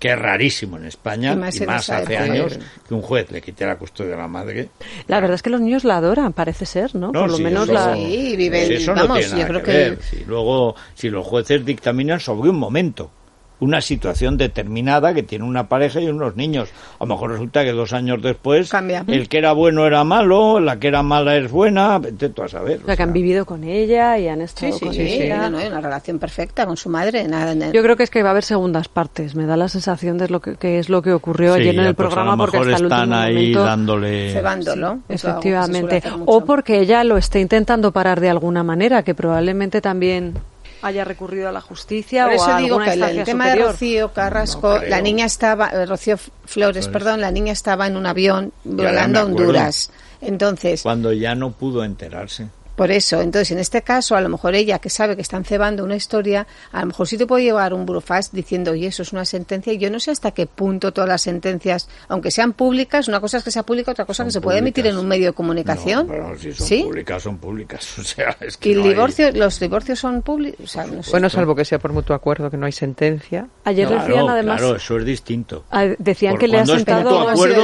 que es rarísimo en España, y más hace años, que un juez le quite la custodia a la madre. La verdad es que los niños la adoran, parece ser, ¿no? Por lo menos Sí, viven, eso vamos, no tiene nada yo creo que ver. Luego, si los jueces dictaminan sobre un momento, una situación determinada que tiene una pareja y unos niños, a lo mejor resulta que 2 años después cambia. El que era bueno era malo, la que era mala es buena, vete tú a saber. O sea, que han vivido con ella y han estado con ella. No, una relación perfecta con su madre. Yo creo que es que va a haber segundas partes. Me da la sensación de que es lo que ocurrió ayer en el programa, porque hasta el último están ahí momento dándole cebándolo. Efectivamente. O porque ella lo esté intentando parar de alguna manera, que probablemente también haya recurrido a la justicia. Por o eso a digo alguna que instancia el tema superior. de Rocío Carrasco, la niña estaba, Rocío Flores, perdón, la niña estaba en un avión volando a Honduras. Entonces, cuando ya no pudo enterarse. Por eso, entonces, en este caso, a lo mejor ella, que sabe que están cebando una historia, a lo mejor sí te puede llevar un burofax diciendo, oye, eso es una sentencia, y yo no sé hasta qué punto todas las sentencias, aunque sean públicas, una cosa es que sea pública, otra cosa es que se puede emitir en un medio de comunicación. No, pero si son públicas, son públicas. O sea, es que ¿Y los divorcios son públicos? O sea, no sé. Bueno, salvo que sea por mutuo acuerdo, que no hay sentencia. Ayer decían, además... Claro, eso es distinto. Decían que le ha sentado...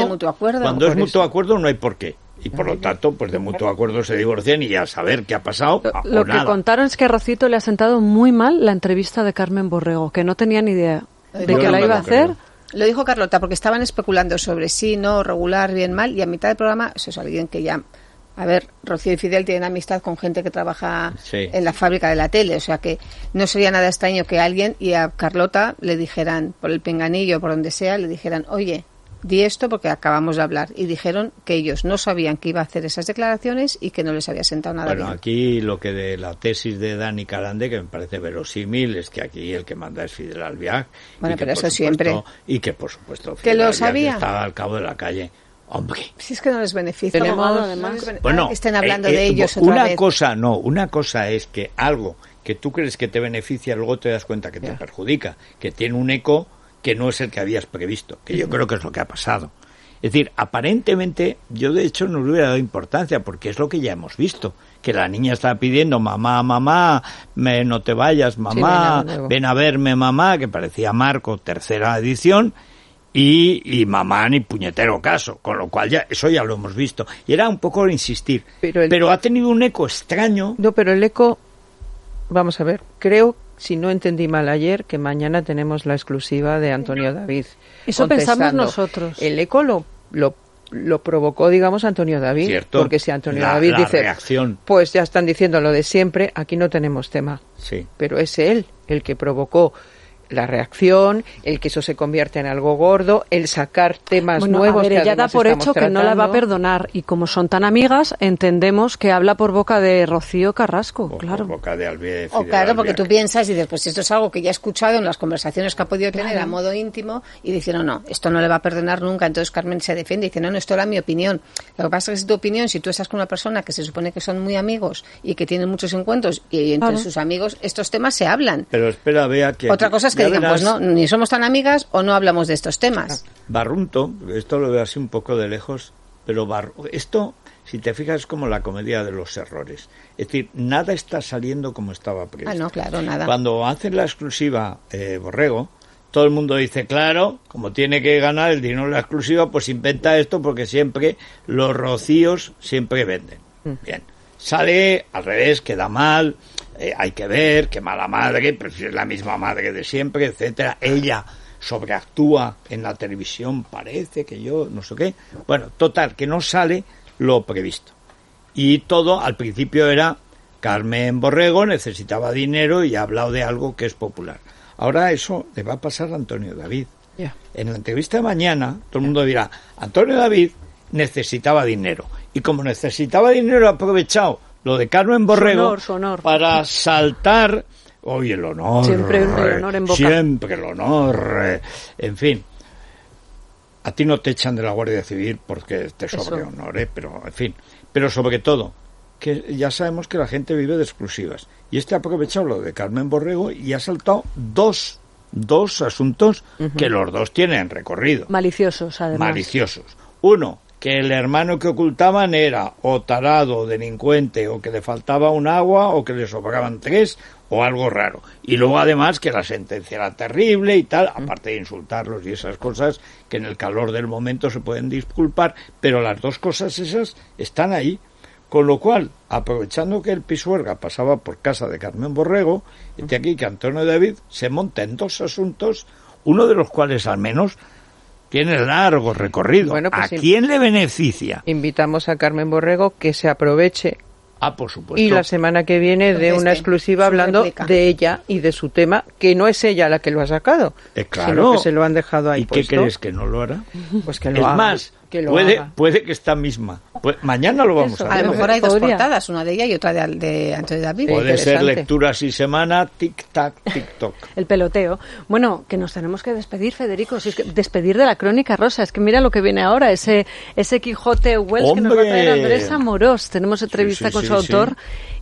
Cuando es mutuo acuerdo no hay por qué. Y por lo tanto, pues de mutuo acuerdo se divorcian y a saber qué ha pasado. Lo que contaron es que a Rocito le ha sentado muy mal la entrevista de Carmen Borrego, que no tenía ni idea de que la iba a hacer. Lo dijo Carlota, porque estaban especulando sobre sí, no, regular, bien, mal, y a mitad del programa, eso es alguien que ya... A ver, Rocío y Fidel tienen amistad con gente que trabaja en la fábrica de la tele, o sea que no sería nada extraño que alguien y a Carlota le dijeran, por el pinganillo, por donde sea, le dijeran, oye, di esto porque acabamos de hablar. Y dijeron que ellos no sabían que iba a hacer esas declaraciones y que no les había sentado nada bien. Bueno, aquí lo que de la tesis de Dani Carande, que me parece verosímil, es que aquí el que manda es Fidel Albiach. Bueno, pero eso siempre. Y que, por supuesto, Fidel que lo sabía. Estaba al cabo de la calle. Hombre. Si es que no les beneficia. Bueno, que estén hablando de ellos otra vez. Una cosa es que algo que tú crees que te beneficia, luego te das cuenta que te perjudica, que tiene un eco que no es el que habías previsto, que yo creo que es lo que ha pasado. Es decir, aparentemente, yo de hecho no le hubiera dado importancia, porque es lo que ya hemos visto, que la niña estaba pidiendo, mamá, no te vayas, mamá, ven a verme, mamá, que parecía Marco, 3ª edición, y mamá ni puñetero caso, con lo cual ya eso ya lo hemos visto. Y era un poco insistir, pero ha tenido un eco extraño. No, pero el eco, vamos a ver, creo, si no entendí mal ayer, que mañana tenemos la exclusiva de Antonio David. Eso pensamos nosotros. El eco lo provocó, digamos, Antonio David. Cierto. Porque si Antonio David dice, reacción. Pues ya están diciendo lo de siempre, aquí no tenemos tema. Sí. Pero es él el que provocó la reacción, el que eso se convierta en algo gordo, el sacar temas nuevos. A ver, que ella da por hecho que no la va a perdonar, y como son tan amigas, entendemos que habla por boca de Rocío Carrasco, claro. Por boca de Albiach. Claro, porque tú piensas y dices, pues esto es algo que ya he escuchado en las conversaciones que ha podido tener a modo íntimo, y dice, no, esto no le va a perdonar nunca. Entonces Carmen se defiende y dice, no, esto era mi opinión. Lo que pasa es que es tu opinión, si tú estás con una persona que se supone que son muy amigos y que tienen muchos encuentros, y entre sus amigos estos temas se hablan. Pero espera, vea que... Otra cosa es que digan, pues no, ni somos tan amigas o no hablamos de estos temas. Barrunto, esto lo veo así un poco de lejos, pero esto, si te fijas, es como la comedia de los errores. Es decir, nada está saliendo como estaba previsto. No, claro, nada. Cuando hacen la exclusiva Borrego, todo el mundo dice, claro, como tiene que ganar el dinero de la exclusiva, pues inventa esto porque siempre los Rocíos siempre venden. Bien, sale al revés, queda mal, hay que ver, qué mala madre, pero si es la misma madre de siempre, etcétera. Ella sobreactúa en la televisión, parece que yo, no sé qué. Bueno, total, que no sale lo previsto. Y todo, al principio era Carmen Borrego necesitaba dinero y ha hablado de algo que es popular. Ahora eso le va a pasar a Antonio David. En la entrevista de mañana, todo el mundo dirá, Antonio David necesitaba dinero. Y como necesitaba dinero, ha aprovechado lo de Carmen Borrego su honor. para saltar... Oye, el honor. Siempre el honor en boca. Siempre el honor. En fin. A ti no te echan de la Guardia Civil porque te sobre honor, pero en fin. Pero sobre todo, que ya sabemos que la gente vive de exclusivas. Y ha aprovechado lo de Carmen Borrego y ha saltado dos asuntos que los dos tienen recorrido. Maliciosos, además. Maliciosos. Uno, que el hermano que ocultaban era o tarado, o delincuente, o que le faltaba un agua, o que le sobraban 3, o algo raro. Y luego además que la sentencia era terrible y tal, aparte de insultarlos y esas cosas que en el calor del momento se pueden disculpar, pero las dos cosas esas están ahí. Con lo cual, aprovechando que el Pisuerga pasaba por casa de Carmen Borrego, de aquí que Antonio David se monta en dos asuntos, uno de los cuales al menos tiene largo recorrido. Bueno, pues ¿A quién le beneficia? Invitamos a Carmen Borrego que se aproveche. Por supuesto. Y la semana que viene de una exclusiva hablando de ella y de su tema, que no es ella la que lo ha sacado, claro, sino que se lo han dejado ahí ¿Y puesto. qué crees que no lo hará? Pues que lo haga. Más, puede que esta misma. Mañana lo vamos a ver. A lo mejor hay dos portadas, una de ella y otra de Antonio David. Puede ser lecturas y semana, tic-tac, tic-toc. El peloteo. Bueno, que nos tenemos que despedir, Federico. Si es que despedir de la Crónica Rosa. Es que mira lo que viene ahora, ese Quijote Wells que nos va a traer Andrés Amorós. Tenemos entrevista con su autor.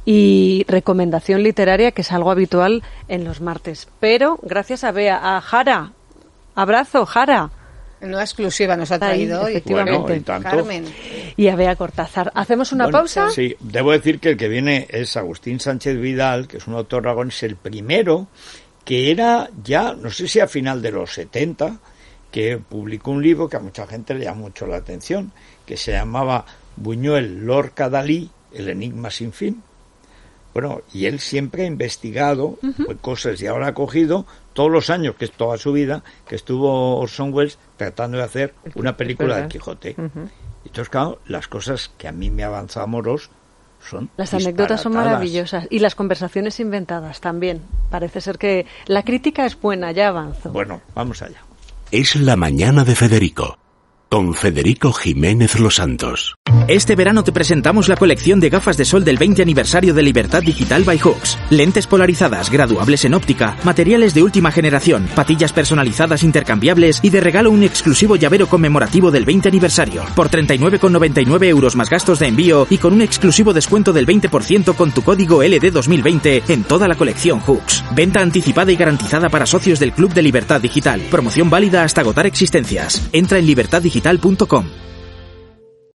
Y recomendación literaria, que es algo habitual en los martes. Pero, gracias a Bea, a Jara. Abrazo, Jara. Una exclusiva nos ha traído hoy. Efectivamente. Bueno, y tanto. Carmen. Y a Bea Cortázar. ¿Hacemos una pausa? Sí, debo decir que el que viene es Agustín Sánchez Vidal, que es un autor aragonés, el primero, que era ya, no sé si a final de los 70, que publicó un libro que a mucha gente le llamó mucho la atención, que se llamaba Buñuel, Lorca, Dalí, el enigma sin fin. Bueno, y él siempre ha investigado cosas y ahora ha cogido todos los años, que es toda su vida, que estuvo Orson Welles tratando de hacer una película del Quijote. Entonces, claro, las cosas que a mí me avanza Amorós son Las anécdotas son maravillosas y las conversaciones inventadas también. Parece ser que la crítica es buena, ya avanzo. Bueno, vamos allá. Es la mañana de Federico, con Federico Jiménez Los Santos. Este verano te presentamos la colección de gafas de sol del 20 aniversario de Libertad Digital by Hooks. Lentes polarizadas, graduables en óptica, materiales de última generación, patillas personalizadas intercambiables y de regalo un exclusivo llavero conmemorativo del 20 aniversario. Por 39,99 euros más gastos de envío y con un exclusivo descuento del 20% con tu código LD2020 en toda la colección Hooks. Venta anticipada y garantizada para socios del Club de Libertad Digital. Promoción válida hasta agotar existencias. Entra en libertaddigital.com.